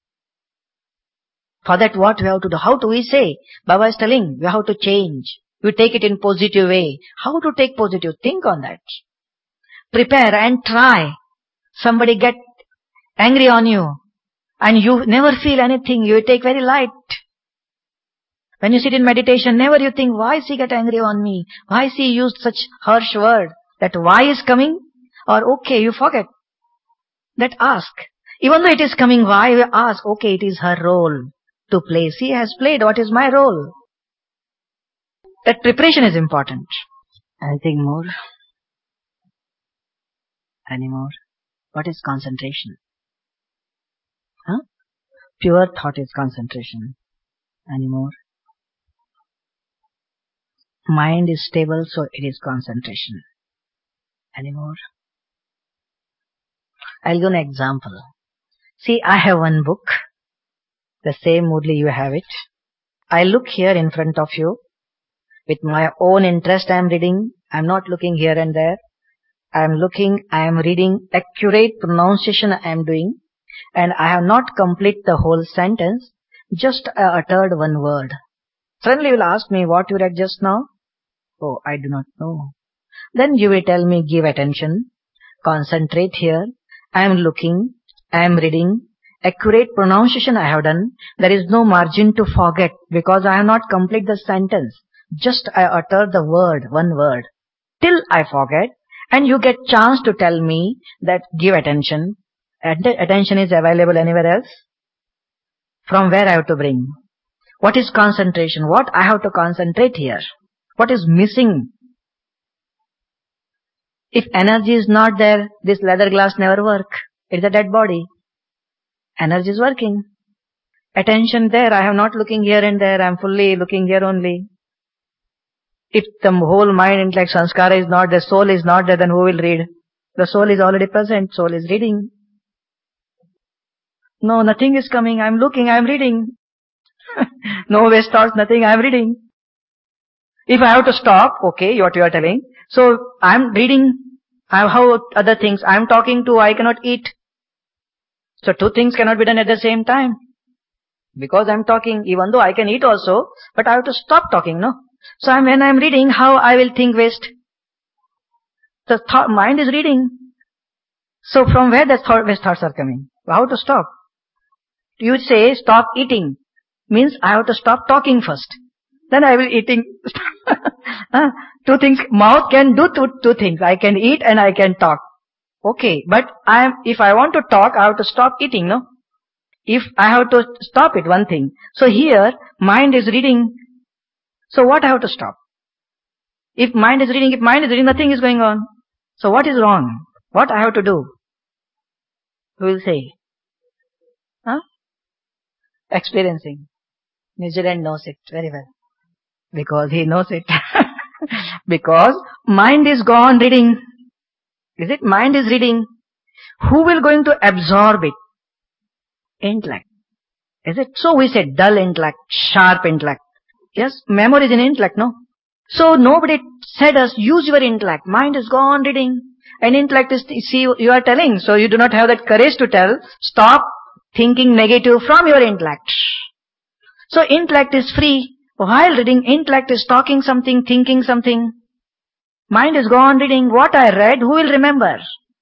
For that what we have to do? How do we say? Baba is telling we have to change. You take it in positive way. How to take positive? Think on that. Prepare and try. Somebody get angry on you and you never feel anything. You take very light. When you sit in meditation, never you think, why is he get angry on me? Why is he used such harsh word? That why is coming? Or okay, you forget. That ask. Even though it is coming why, you ask, okay, it is her role to play. She has played, what is my role? That preparation is important. Anything more? Any more? What is concentration? Huh? Pure thought is concentration. Any more? Mind is stable, so it is concentration. Any more? I'll give an example. See, I have one book. The same Murli you have it. I look here in front of you. With my own interest I am reading. I am not looking here and there. I am looking, I am reading, accurate pronunciation I am doing. And I have not completed the whole sentence. Just I uttered one word. Suddenly you will ask me, what you read just now? Oh, I do not know. Then you will tell me, give attention. Concentrate here. I am looking. I am reading. Accurate pronunciation I have done. There is no margin to forget because I have not completed the sentence. Just I utter the word, one word. Till I forget. And you get chance to tell me that give attention. Attention is available anywhere else? From where I have to bring? What is concentration? What I have to concentrate here? What is missing? If energy is not there, this leather glass never work. It's a dead body. Energy is working. Attention there. I am not looking here and there. I am fully looking here only. If the whole mind, intellect, sanskara is not there, soul is not there, then who will read? The soul is already present. Soul is reading. No, nothing is coming. I am looking. I am reading. No waste thoughts, nothing. I am reading. If I have to stop, okay, what you are telling. So I'm reading, how other things, I'm talking to, I cannot eat. So two things cannot be done at the same time. Because I'm talking, even though I can eat also, but I have to stop talking, no? So when I'm reading, how I will think waste? The mind is reading. So from where the waste thoughts are coming? How to stop? You say stop eating. Means I have to stop talking first. Then I will eating. Two things. Mouth can do two things. I can eat and I can talk. Okay. But if I want to talk, I have to stop eating, no? If I have to stop it, one thing. So here, mind is reading. So what I have to stop? If mind is reading, nothing is going on. So what is wrong? What I have to do? Who will say? Huh? Experiencing. New Zealand knows it very well. Because he knows it. Because mind is gone reading. Is it? Mind is reading. Who will going to absorb it? Intellect. Is it? So we say dull intellect, sharp intellect. Yes, memory is in intellect, no? So nobody said us, use your intellect. Mind is gone reading. And intellect is, see, you are telling, so you do not have that courage to tell, stop thinking negative from your intellect. So intellect is free. While reading, intellect is talking something, thinking something. Mind is gone reading. What I read, who will remember?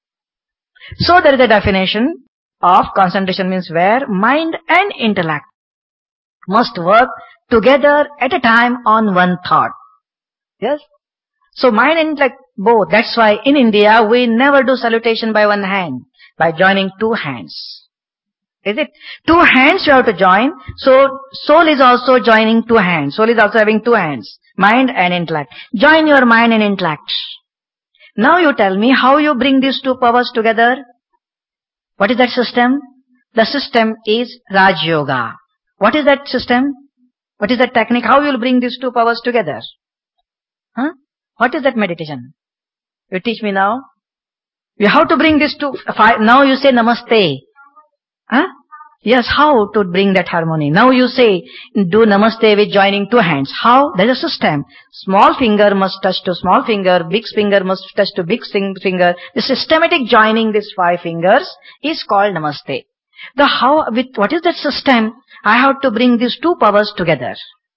So there is a definition of concentration, means where mind and intellect must work together at a time on one thought. Yes? So mind and intellect both. That's why in India we never do salutation by one hand, by joining two hands. Is it? Two hands you have to join. So soul is also joining two hands. Soul is also having two hands. Mind and intellect. Join your mind and intellect. Now you tell me how you bring these two powers together. What is that system? The system is Raj Yoga. What is that system? What is that technique? How you will bring these two powers together? Huh? What is that meditation? You teach me now. You have to bring these two. Now you say Namaste. Huh? Yes, how to bring that harmony? Now you say, do Namaste with joining two hands. How? There is a system. Small finger must touch to small finger, big finger must touch to big finger. The systematic joining these five fingers is called Namaste. What is that system? I have to bring these two powers together.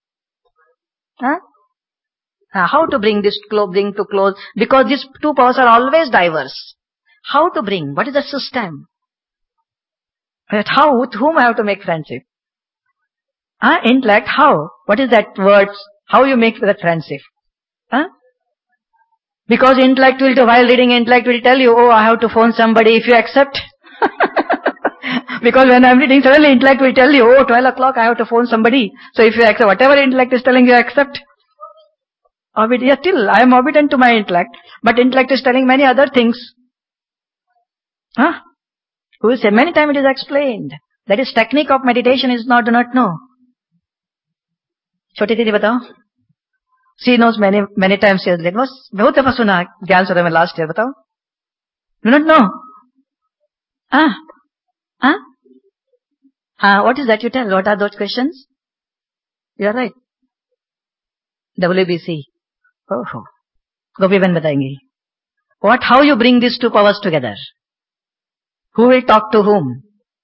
Huh? How to bring this bring to close? Because these two powers are always diverse. How to bring? What is the system? How? With whom I have to make friendship? Intellect, how? What is that words? How you make that friendship? Because intellect will, while reading, intellect will tell you, oh, I have to phone somebody if you accept. Because when I'm reading, suddenly intellect will tell you, oh, 12 o'clock, I have to phone somebody. So if you accept, whatever intellect is telling you, accept. Yes, still, I am obedient to my intellect. But intellect is telling many other things. Who will say, many times it is explained. That is technique of meditation is do not know. Choti didi batao. She knows many times. She has said, बहुत दफा सुना ज्ञान सरोवर में last year. बताओ. Do not know. What is that you tell? What are those questions? You are right. WBC. Oh. Gopiban बताएंगी. How you bring these two powers together? Who will talk to whom?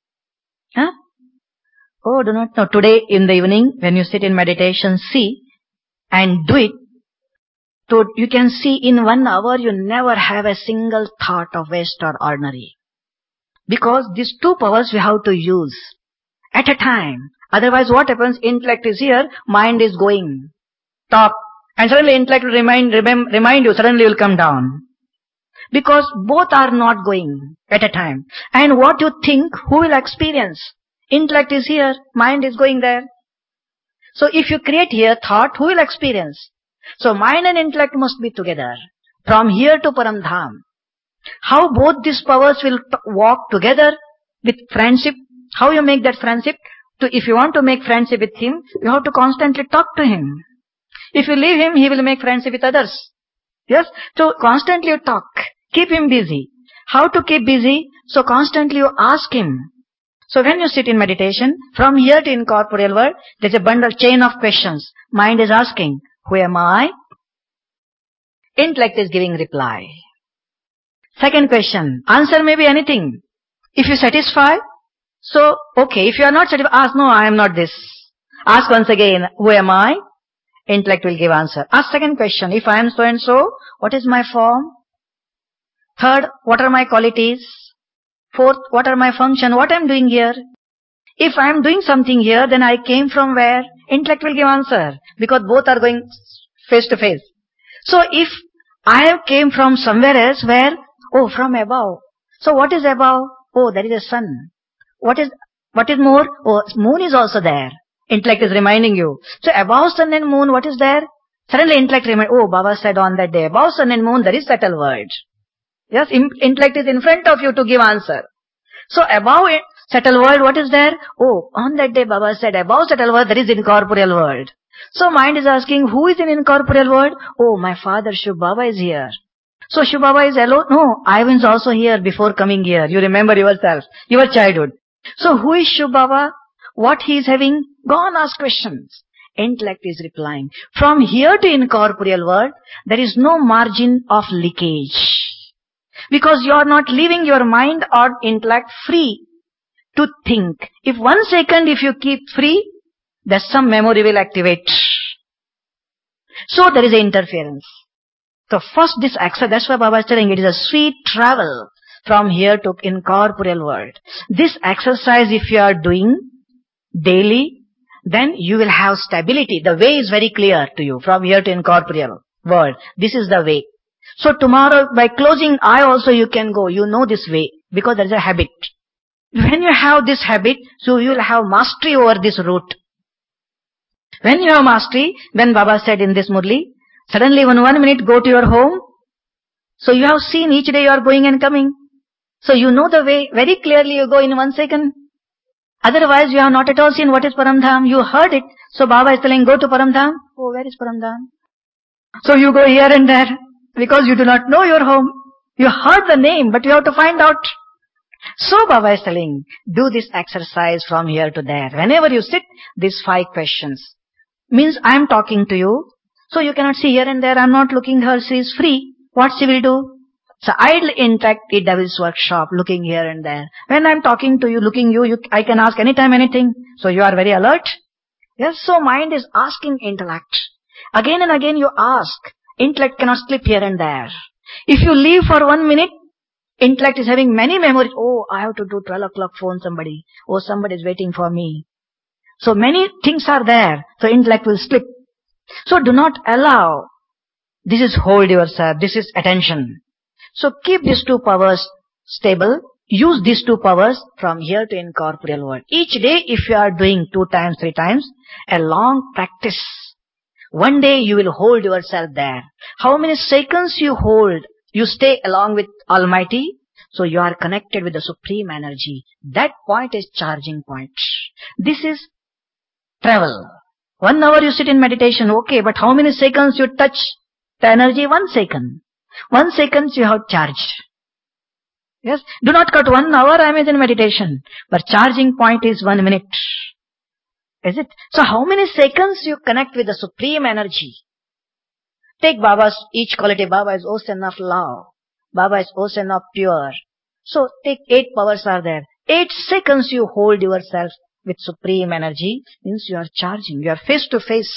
Oh, do not know. Today in the evening, when you sit in meditation, see and do it. So you can see in 1 hour you never have a single thought of waste or ordinary. Because these two powers we have to use at a time. Otherwise what happens? Intellect is here, mind is going. Top. And suddenly intellect will remind you, suddenly you will come down. Because both are not going at a time. And what you think, who will experience? Intellect is here, mind is going there. So if you create here thought, who will experience? So mind and intellect must be together. From here to Paramdham. How both these powers will walk together with friendship? How you make that friendship? If you want to make friendship with him, you have to constantly talk to him. If you leave him, he will make friendship with others. Yes? So constantly you talk. Keep him busy. How to keep busy? So constantly you ask him. So when you sit in meditation, from here to incorporeal world, there's a bundle chain of questions. Mind is asking, who am I? Intellect is giving reply. Second question, answer may be anything. If you satisfy, so okay. If you are not satisfied, ask, no, I am not this. Ask once again, who am I? Intellect will give answer. Ask second question, if I am so and so, what is my form? Third, what are my qualities? Fourth, what are my function? What I am doing here? If I am doing something here, then I came from where? Intellect will give answer, because both are going face to face. So if I have came from somewhere else, where? Oh, from above. So what is above? Oh, there is a sun. What is more? Oh, moon is also there. Intellect is reminding you. So above sun and moon, what is there? Suddenly intellect reminds, oh, Baba said on that day, above sun and moon, there is subtle world. Yes, intellect is in front of you to give answer. So above it, subtle world, what is there? Oh, on that day Baba said, above subtle world, there is incorporeal world. So mind is asking, who is in incorporeal world? Oh, my father Shubh Baba is here. So Shubh Baba is alone? No, I was also here before coming here. You remember yourself, your childhood. So who is Shubh Baba? What he is having? Go on, ask questions. Intellect is replying. From here to incorporeal world, there is no margin of leakage. Because you are not leaving your mind or intellect free to think. If 1 second if you keep free, there's some memory will activate. So there is an interference. So first this exercise, that's why Baba is telling it is a sweet travel from here to incorporeal world. This exercise if you are doing daily, then you will have stability. The way is very clear to you from here to incorporeal world. This is the way. So tomorrow by closing eye also you can go. You know this way because there is a habit. When you have this habit, so you will have mastery over this route. When you have mastery, when Baba said in this Murli, suddenly in 1 minute go to your home. So you have seen each day you are going and coming. So you know the way. Very clearly you go in 1 second. Otherwise you have not at all seen what is Paramdham. You heard it. So Baba is telling go to Paramdham. Oh, where is Paramdham? So you go here and there. Because you do not know your home. You heard the name, but you have to find out. So Baba is telling, do this exercise from here to there. Whenever you sit, these 5 questions. Means I am talking to you. So you cannot see here and there. I am not looking her. She is free. What she will do? So idle intellect is devil's workshop, looking here and there. When I am talking to you, looking you, I can ask anytime anything. So you are very alert. Yes, so mind is asking intellect. Again and again you ask. Intellect cannot slip here and there. If you leave for 1 minute, intellect is having many memories. Oh, I have to do 12 o'clock phone somebody. Oh, somebody is waiting for me. So many things are there. So intellect will slip. So do not allow. This is hold yourself. This is attention. So keep these 2 powers stable. Use these 2 powers from here to incorporeal world. Each day if you are doing 2 times, 3 times, a long practice. One day you will hold yourself there. How many seconds you hold, you stay along with Almighty, so you are connected with the supreme energy. That point is charging point. This is travel. 1 hour you sit in meditation, okay, but how many seconds you touch the energy? 1 second. 1 second you have charged. Yes, do not cut 1 hour I am in meditation, but charging point is 1 minute. Is it? So how many seconds you connect with the supreme energy? Take Baba's, each quality. Baba is ocean of love. Baba is ocean of pure. So take 8 powers are there. 8 seconds you hold yourself with supreme energy, means you are charging. You are face to face.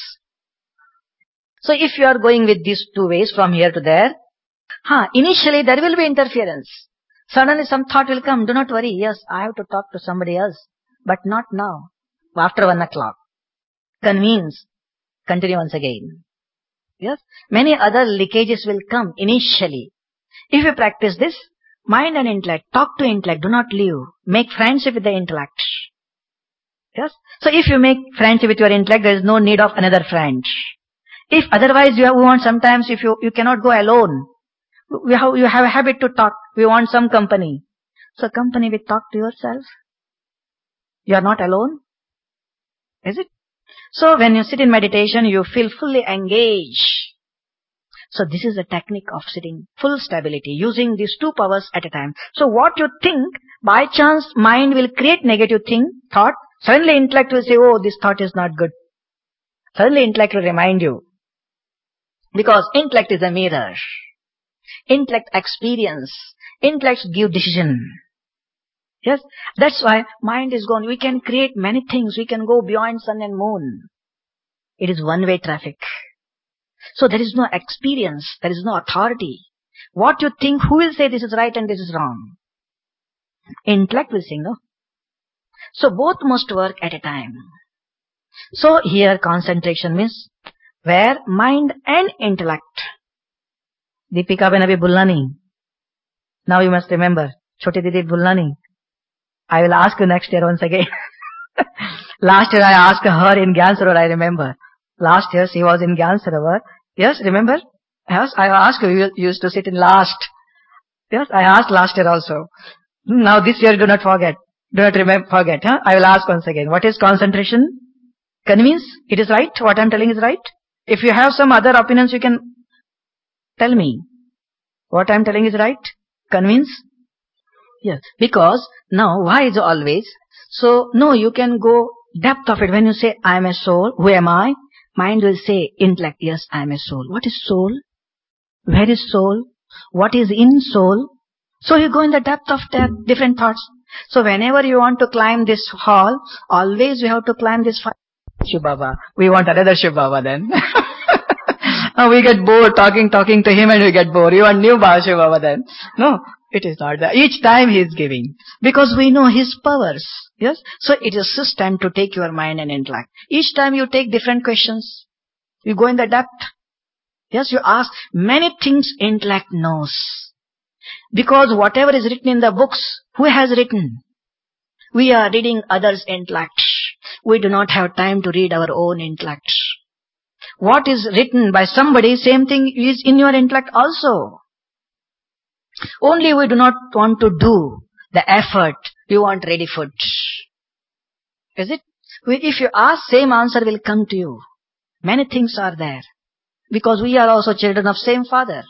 So if you are going with these 2 ways from here to there, initially there will be interference. Suddenly some thought will come. Do not worry. Yes, I have to talk to somebody else. But not now. After 1 o'clock. Convince. Continue once again. Yes. Many other leakages will come initially. If you practice this, mind and intellect, talk to intellect, do not leave. Make friendship with the intellect. Yes. So if you make friendship with your intellect, there is no need of another friend. If otherwise you want sometimes, if you cannot go alone. You have a habit to talk. We want some company. So company with talk to yourself. You are not alone. Is it? So when you sit in meditation, you feel fully engaged. So this is a technique of sitting full stability, using these 2 powers at a time. So what you think, by chance mind will create negative thought. Suddenly intellect will say, oh, this thought is not good. Suddenly intellect will remind you. Because intellect is a mirror. Intellect experience. Intellect give decision. Yes, that's why mind is gone. We can create many things. We can go beyond sun and moon. It is one-way traffic. So there is no experience. There is no authority. What you think, who will say this is right and this is wrong? Intellect will say no. So both must work at a time. So here concentration means where mind and intellect. Deepika ben abhi bhulna nahi. Now you must remember. Choti didi bhulna nahi. I will ask you next year once again. Last year I asked her in Gyan Sarovar, I remember. Last year she was in Gyan Sarovar. Yes, remember? Yes, I asked you used to sit in last. Yes, I asked last year also. Now this year do not forget. Do not forget. Huh? I will ask once again. What is concentration? Convince? It is right? What I am telling is right? If you have some other opinions, you can tell me. What I am telling is right? Convince? Yes. Because now, why is always? So, no, you can go depth of it. When you say, I am a soul, who am I? Mind will say, intellect, yes, I am a soul. What is soul? Where is soul? What is in soul? So you go in the depth of the different thoughts. So whenever you want to climb this hall, always you have to climb this Shiv Baba. We want another Shiv Baba then. We get bored talking to him and we get bored. You want new Shiv Baba then. No, it is not that. Each time he is giving. Because we know his powers. Yes? So it is a system to take your mind and intellect. Each time you take different questions. You go in the depth. Yes, you ask many things intellect knows. Because whatever is written in the books, who has written? We are reading others' intellect. We do not have time to read our own intellect. What is written by somebody, same thing is in your intellect also. Only we do not want to do the effort. We want ready food. Is it? If you ask, same answer will come to you. Many things are there. Because we are also children of same father.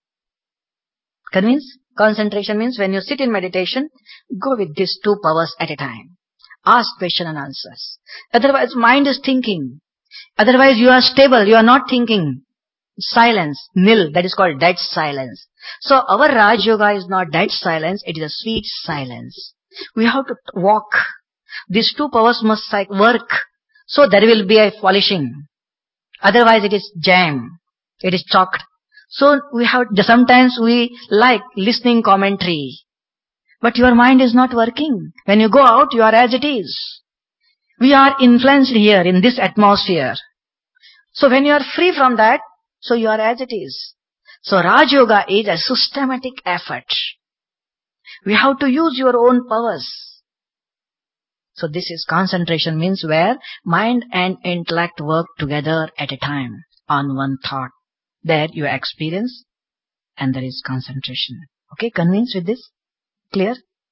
Convince? Concentration means when you sit in meditation, go with these two powers at a time. Ask question and answers. Otherwise, mind is thinking. Otherwise, you are stable. You are not thinking. Silence. Nil. That is called dead silence. So, our Raj Yoga is not dead silence. It is a sweet silence. We have to walk. These two powers must work. So, there will be a polishing. Otherwise, it is jam. It is chalked. So sometimes we like listening commentary. But your mind is not working. When you go out, you are as it is. We are influenced here in this atmosphere. So when you are free from that, so you are as it is. So Raj Yoga is a systematic effort. We have to use your own powers. So this is concentration means where mind and intellect work together at a time on one thought. There you experience and there is concentration. Okay, convinced with this? Clear?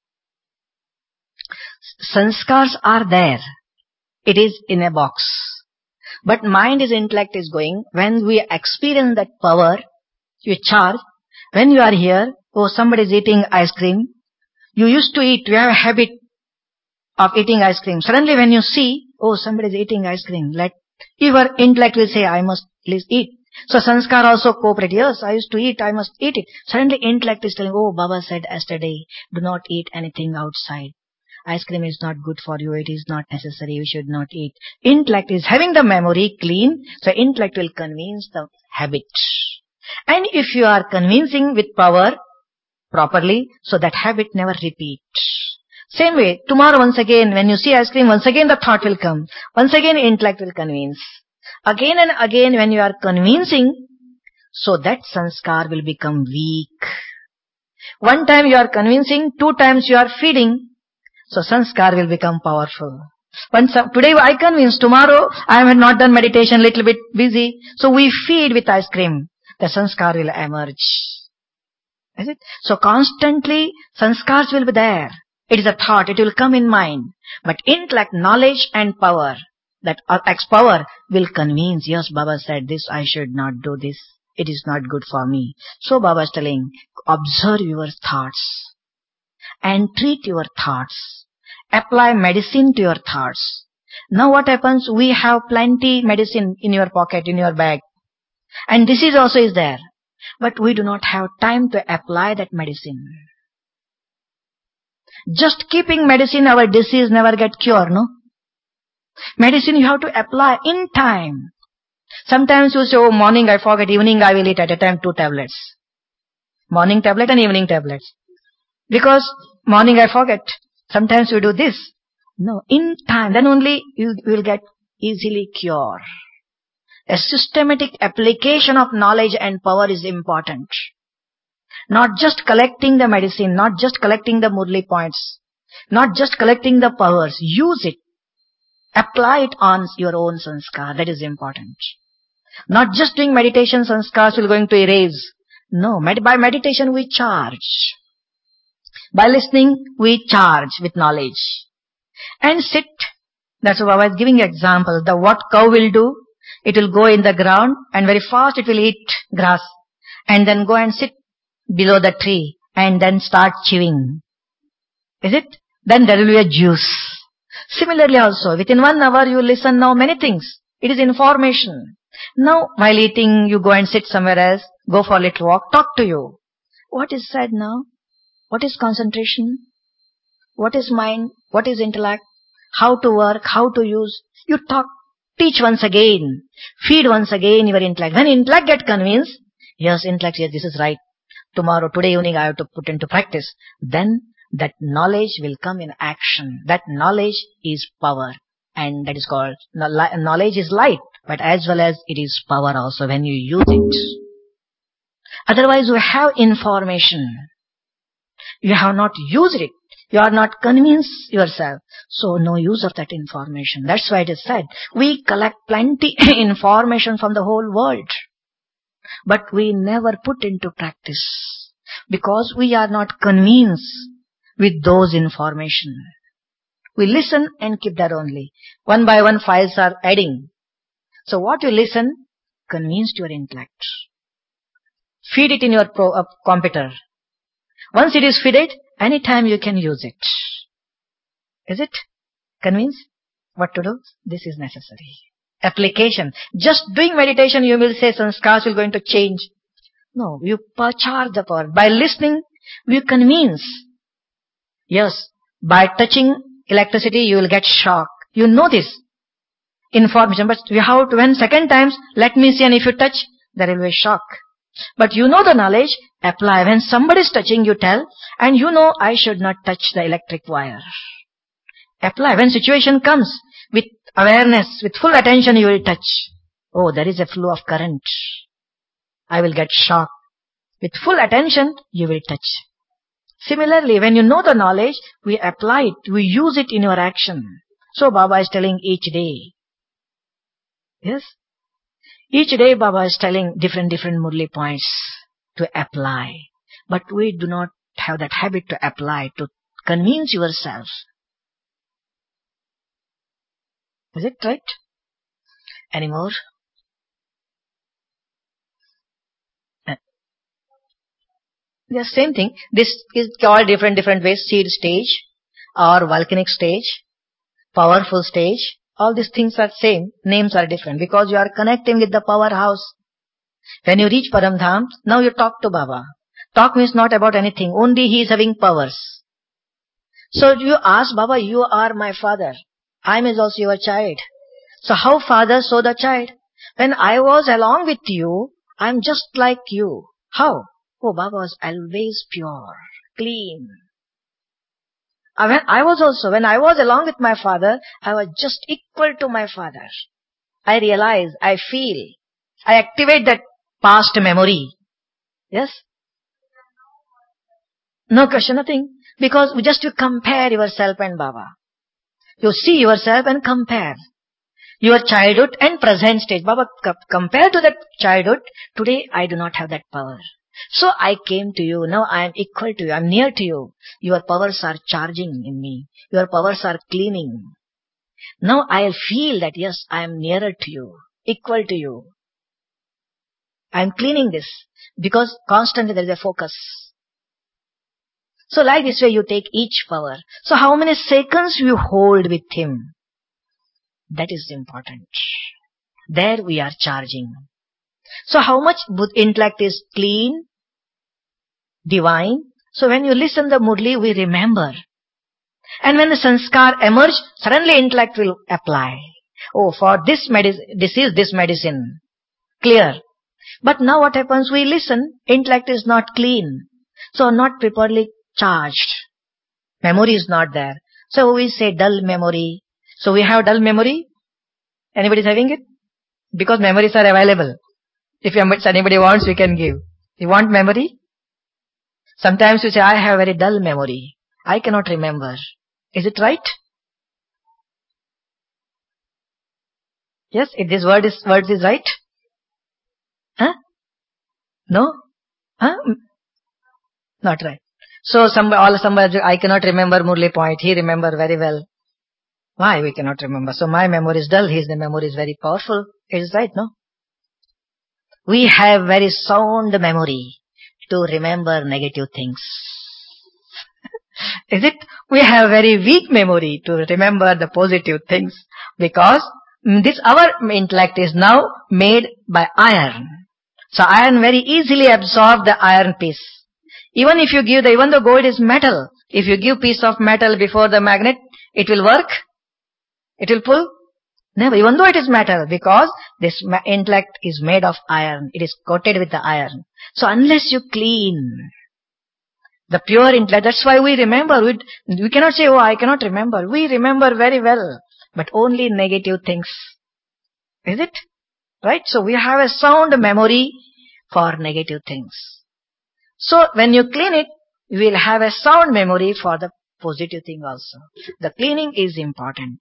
Sanskars are there. It is in a box. But mind is intellect is going. When we experience that power, you charge. When you are here, oh somebody is eating ice cream. You used to eat, you have a habit of eating ice cream. Suddenly when you see, oh somebody is eating ice cream. Your intellect will say, I must please eat. So sanskar also cooperate. Yes, I used to eat, I must eat it. Suddenly intellect is telling, oh, Baba said yesterday, do not eat anything outside. Ice cream is not good for you, it is not necessary, you should not eat. Intellect is having the memory clean, so intellect will convince the habit. And if you are convincing with power properly, so that habit never repeats. Same way, tomorrow once again, when you see ice cream, once again the thought will come. Once again intellect will convince. Again and again when you are convincing, so that sanskar will become weak. One time you are convincing, two times you are feeding, so sanskar will become powerful. Today I convince, tomorrow I have not done meditation, little bit busy, so we feed with ice cream. The sanskar will emerge. Is it? So constantly sanskars will be there. It is a thought, it will come in mind. But intellect, knowledge and power, that power will convince, yes, Baba said this, I should not do this. It is not good for me. So Baba is telling, observe your thoughts and treat your thoughts. Apply medicine to your thoughts. Now what happens? We have plenty medicine in your pocket, in your bag. And disease also is there. But we do not have time to apply that medicine. Just keeping medicine, our disease never get cured, no? Medicine you have to apply in time. Sometimes you say, oh, morning I forget, evening I will eat at a time 2 tablets. Morning tablet and evening tablets. Because morning I forget. Sometimes you do this. No, in time, then only you will get easily cured. A systematic application of knowledge and power is important. Not just collecting the medicine, not just collecting the Murli points, not just collecting the powers. Use it. Apply it on your own sanskar. That is important. Not just doing meditation sanskars will going to erase. No, by meditation we charge. By listening we charge with knowledge. And sit. That's why I was giving example. The what cow will do, it will go in the ground and very fast it will eat grass. And then go and sit below the tree and then start chewing. Is it? Then there will be a juice. Similarly also, within 1 hour you listen now many things. It is information. Now while eating you go and sit somewhere else, go for a little walk, talk to you. What is said now? What is concentration? What is mind? What is intellect? How to work? How to use? You talk. Teach once again. Feed once again your intellect. When intellect get convinced, yes, intellect, yes, this is right. Today evening I have to put into practice. Then that knowledge will come in action. That knowledge is power. And that is called, knowledge is light, but as well as it is power also when you use it. Otherwise you have information. You have not used it. You are not convinced yourself. So no use of that information. That's why it is said, we collect plenty information from the whole world. But we never put into practice. Because we are not convinced with those information. We listen and keep that only. One by one files are adding. So what you listen, convinced your intellect. Feed it in your computer. Once it is fed, anytime you can use it. Is it? Convinced? What to do? This is necessary. Application. Just doing meditation, you will say sanskars will going to change. No, you charge the power. By listening, you convince. Yes, by touching electricity, you will get shock. You know this information, but you have to, when second times, let me see, and if you touch, there will be a shock. But you know the knowledge, apply. When somebody is touching, you tell, and you know I should not touch the electric wire. Apply. When situation comes, with awareness, with full attention, you will touch. Oh, there is a flow of current. I will get shocked. With full attention, you will touch. Similarly, when you know the knowledge, we apply it, we use it in your action. So Baba is telling each day. Yes? Each day Baba is telling different Murli points to apply. But we do not have that habit to apply, to convince yourself. Is it right? Any more? The same thing. This is called different ways. Seed stage or volcanic stage, powerful stage. All these things are same. Names are different because you are connecting with the powerhouse. When you reach Paramdham, now you talk to Baba. Talk means not about anything. Only he is having powers. So you ask Baba, you are my father. I am also your child. So how father, so the child. When I was along with you, I am just like you. How? Oh, Baba was always pure, clean. When I was along with my father, I was just equal to my father. I realize, I feel, I activate that past memory. Yes? No question, nothing. Because you compare yourself and Baba. You see yourself and compare. Your childhood and present stage. Baba, compared to that childhood, today I do not have that power. So I came to you. Now I am equal to you. I am near to you. Your powers are charging in me. Your powers are cleaning. Now I feel that yes, I am nearer to you, equal to you. I am cleaning this because constantly there is a focus. So like this way you take each power. So how many seconds you hold with him? That is important. There we are charging. So how much intellect is clean, divine? So when you listen the Murli, we remember. And when the sanskar emerge, suddenly intellect will apply. Oh, for this disease, this medicine. Clear. But now what happens? We listen, intellect is not clean. So not properly charged. Memory is not there. So we say dull memory. So we have dull memory. Anybody is having it? Because memories are available. If anybody wants, we can give. You want memory? Sometimes you say, I have very dull memory. I cannot remember. Is it right? Yes, if this word is right? Huh? No? Huh? Not right. So somebody, I cannot remember Murli point. He remember very well. Why we cannot remember? So my memory is dull. His memory is very powerful. It is right, no? We have very sound memory to remember negative things. Is it? We have very weak memory to remember the positive things because this our intellect is now made by iron. So iron very easily absorb the iron piece. Even though gold is metal, if you give piece of metal before the magnet, it will work? It will pull? Never, even though it is metal, because this intellect is made of iron. It is coated with the iron. So unless you clean the pure intellect, that's why we remember. We cannot say, oh, I cannot remember. We remember very well, but only negative things. Is it? Right? So we have a sound memory for negative things. So when you clean it, you will have a sound memory for the positive thing also. The cleaning is important.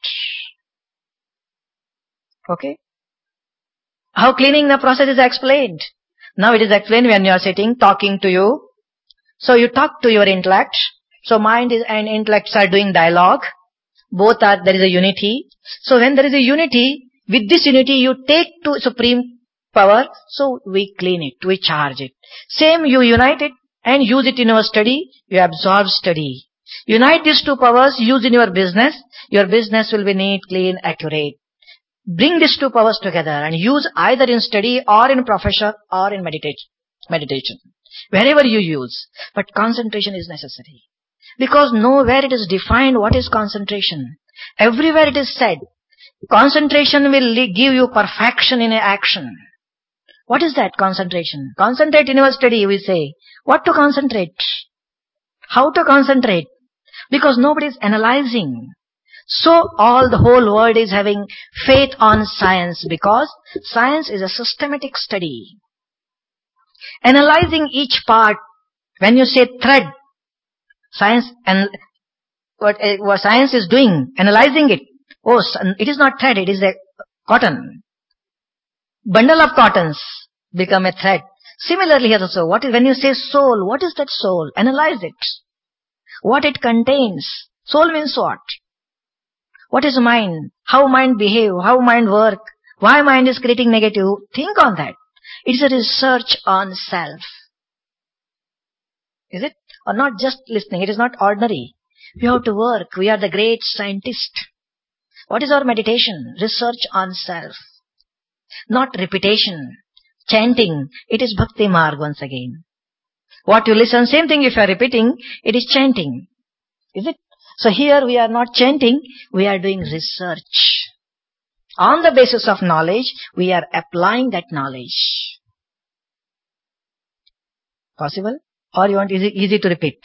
Okay? How cleaning the process is explained. Now it is explained when you are sitting, talking to you. So you talk to your intellect. So mind and intellect are doing dialogue. There is a unity. So when there is a unity, with this unity you take to supreme power. So we clean it, we charge it. Same, you unite it and use it in your study. You absorb study. Unite these two powers, use in your business. Your business will be neat, clean, accurate. Bring these two powers together and use either in study or in profession or in meditation. Wherever you use. But concentration is necessary. Because nowhere it is defined what is concentration. Everywhere it is said, concentration will give you perfection in action. What is that concentration? Concentrate in your study, we say. What to concentrate? How to concentrate? Because nobody is analyzing. So the whole world is having faith on science because science is a systematic study. Analyzing each part. When you say thread, science and what science is doing, analyzing it. Oh, it is not thread, it is a cotton. Bundle of cottons become a thread. Similarly here also, when you say soul, what is that soul? Analyze it. What it contains. Soul means what? What is mind? How mind behave? How mind work? Why mind is creating negative? Think on that. It is a research on self. Is it? Or not just listening. It is not ordinary. We have to work. We are the great scientist. What is our meditation? Research on self. Not repetition. Chanting. It is bhakti marg once again. What you listen, same thing if you are repeating, it is chanting. Is it? So here we are not chanting, we are doing research. On the basis of knowledge, we are applying that knowledge. Possible? Or you want easy to repeat?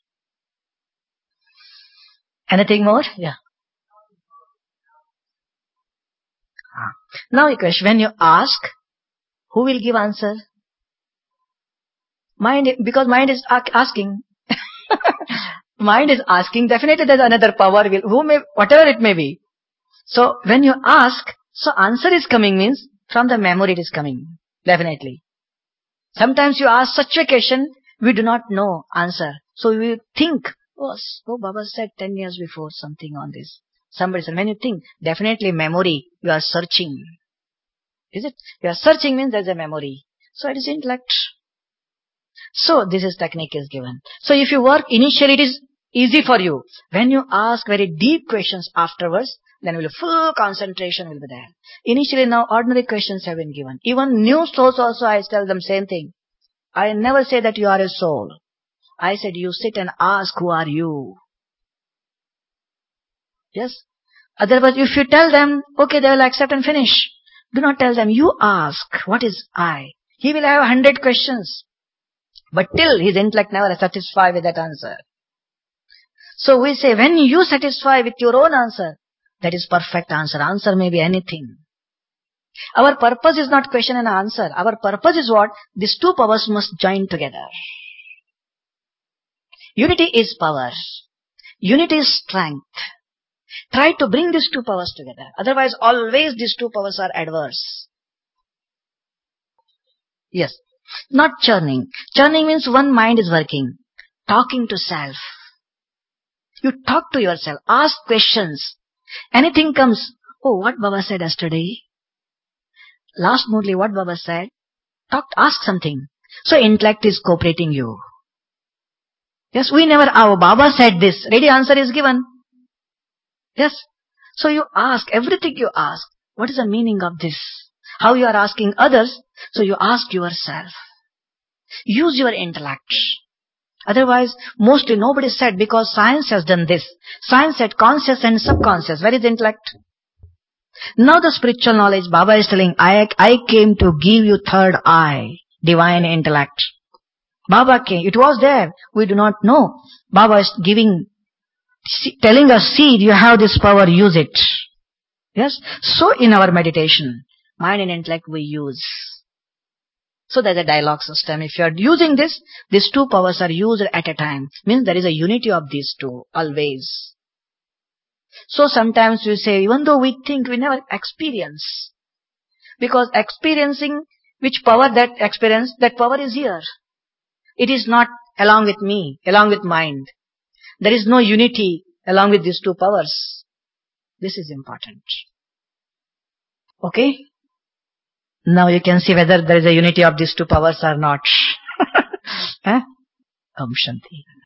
Anything more? Yeah. Now a question, when you ask, who will give answer? Mind, because mind is asking. Mind is asking, definitely there's another power, whatever it may be. So when you ask, so answer is coming means from the memory it is coming. Definitely. Sometimes you ask such a question, we do not know answer. So we think, oh Baba said 10 years before something on this. Somebody said, when you think, definitely memory, you are searching. Is it? You are searching means there's a memory. So it is intellect. So this is technique is given. So if you work initially, it is easy for you. When you ask very deep questions afterwards, then full concentration will be there. Initially now ordinary questions have been given. Even new souls also I tell them same thing. I never say that you are a soul. I said you sit and ask who are you. Yes. Otherwise if you tell them, okay, they will accept and finish. Do not tell them, you ask, what is I? He will have 100 questions. But till his intellect never satisfied with that answer. So we say, when you satisfy with your own answer, that is perfect answer. Answer may be anything. Our purpose is not question and answer. Our purpose is what? These two powers must join together. Unity is power. Unity is strength. Try to bring these two powers together. Otherwise, always these two powers are adverse. Yes. Not churning. Churning means one mind is working. Talking to self. You talk to yourself. Ask questions. Anything comes. Oh, what Baba said yesterday? Last Murli, what Baba said? Ask something. So intellect is cooperating you. Yes, we never, our Baba said this. Ready answer is given. Yes. So you ask, everything you ask. What is the meaning of this? How you are asking others, so you ask yourself. Use your intellect. Otherwise, mostly nobody said because science has done this. Science said conscious and subconscious. Where is intellect? Now the spiritual knowledge, Baba is telling, I came to give you third eye, divine intellect. Baba came, it was there, we do not know. Baba is telling us, seed, you have this power, use it. Yes? So in our meditation, mind and intellect we use. So there's a dialogue system. If you are using this, these two powers are used at a time. Means there is a unity of these two, always. So sometimes we say, even though we think, we never experience. Because experiencing which power that experience, that power is here. It is not along with me, along with mind. There is no unity along with these two powers. This is important. Okay? Now you can see whether there is a unity of these two powers or not. Om Shanti.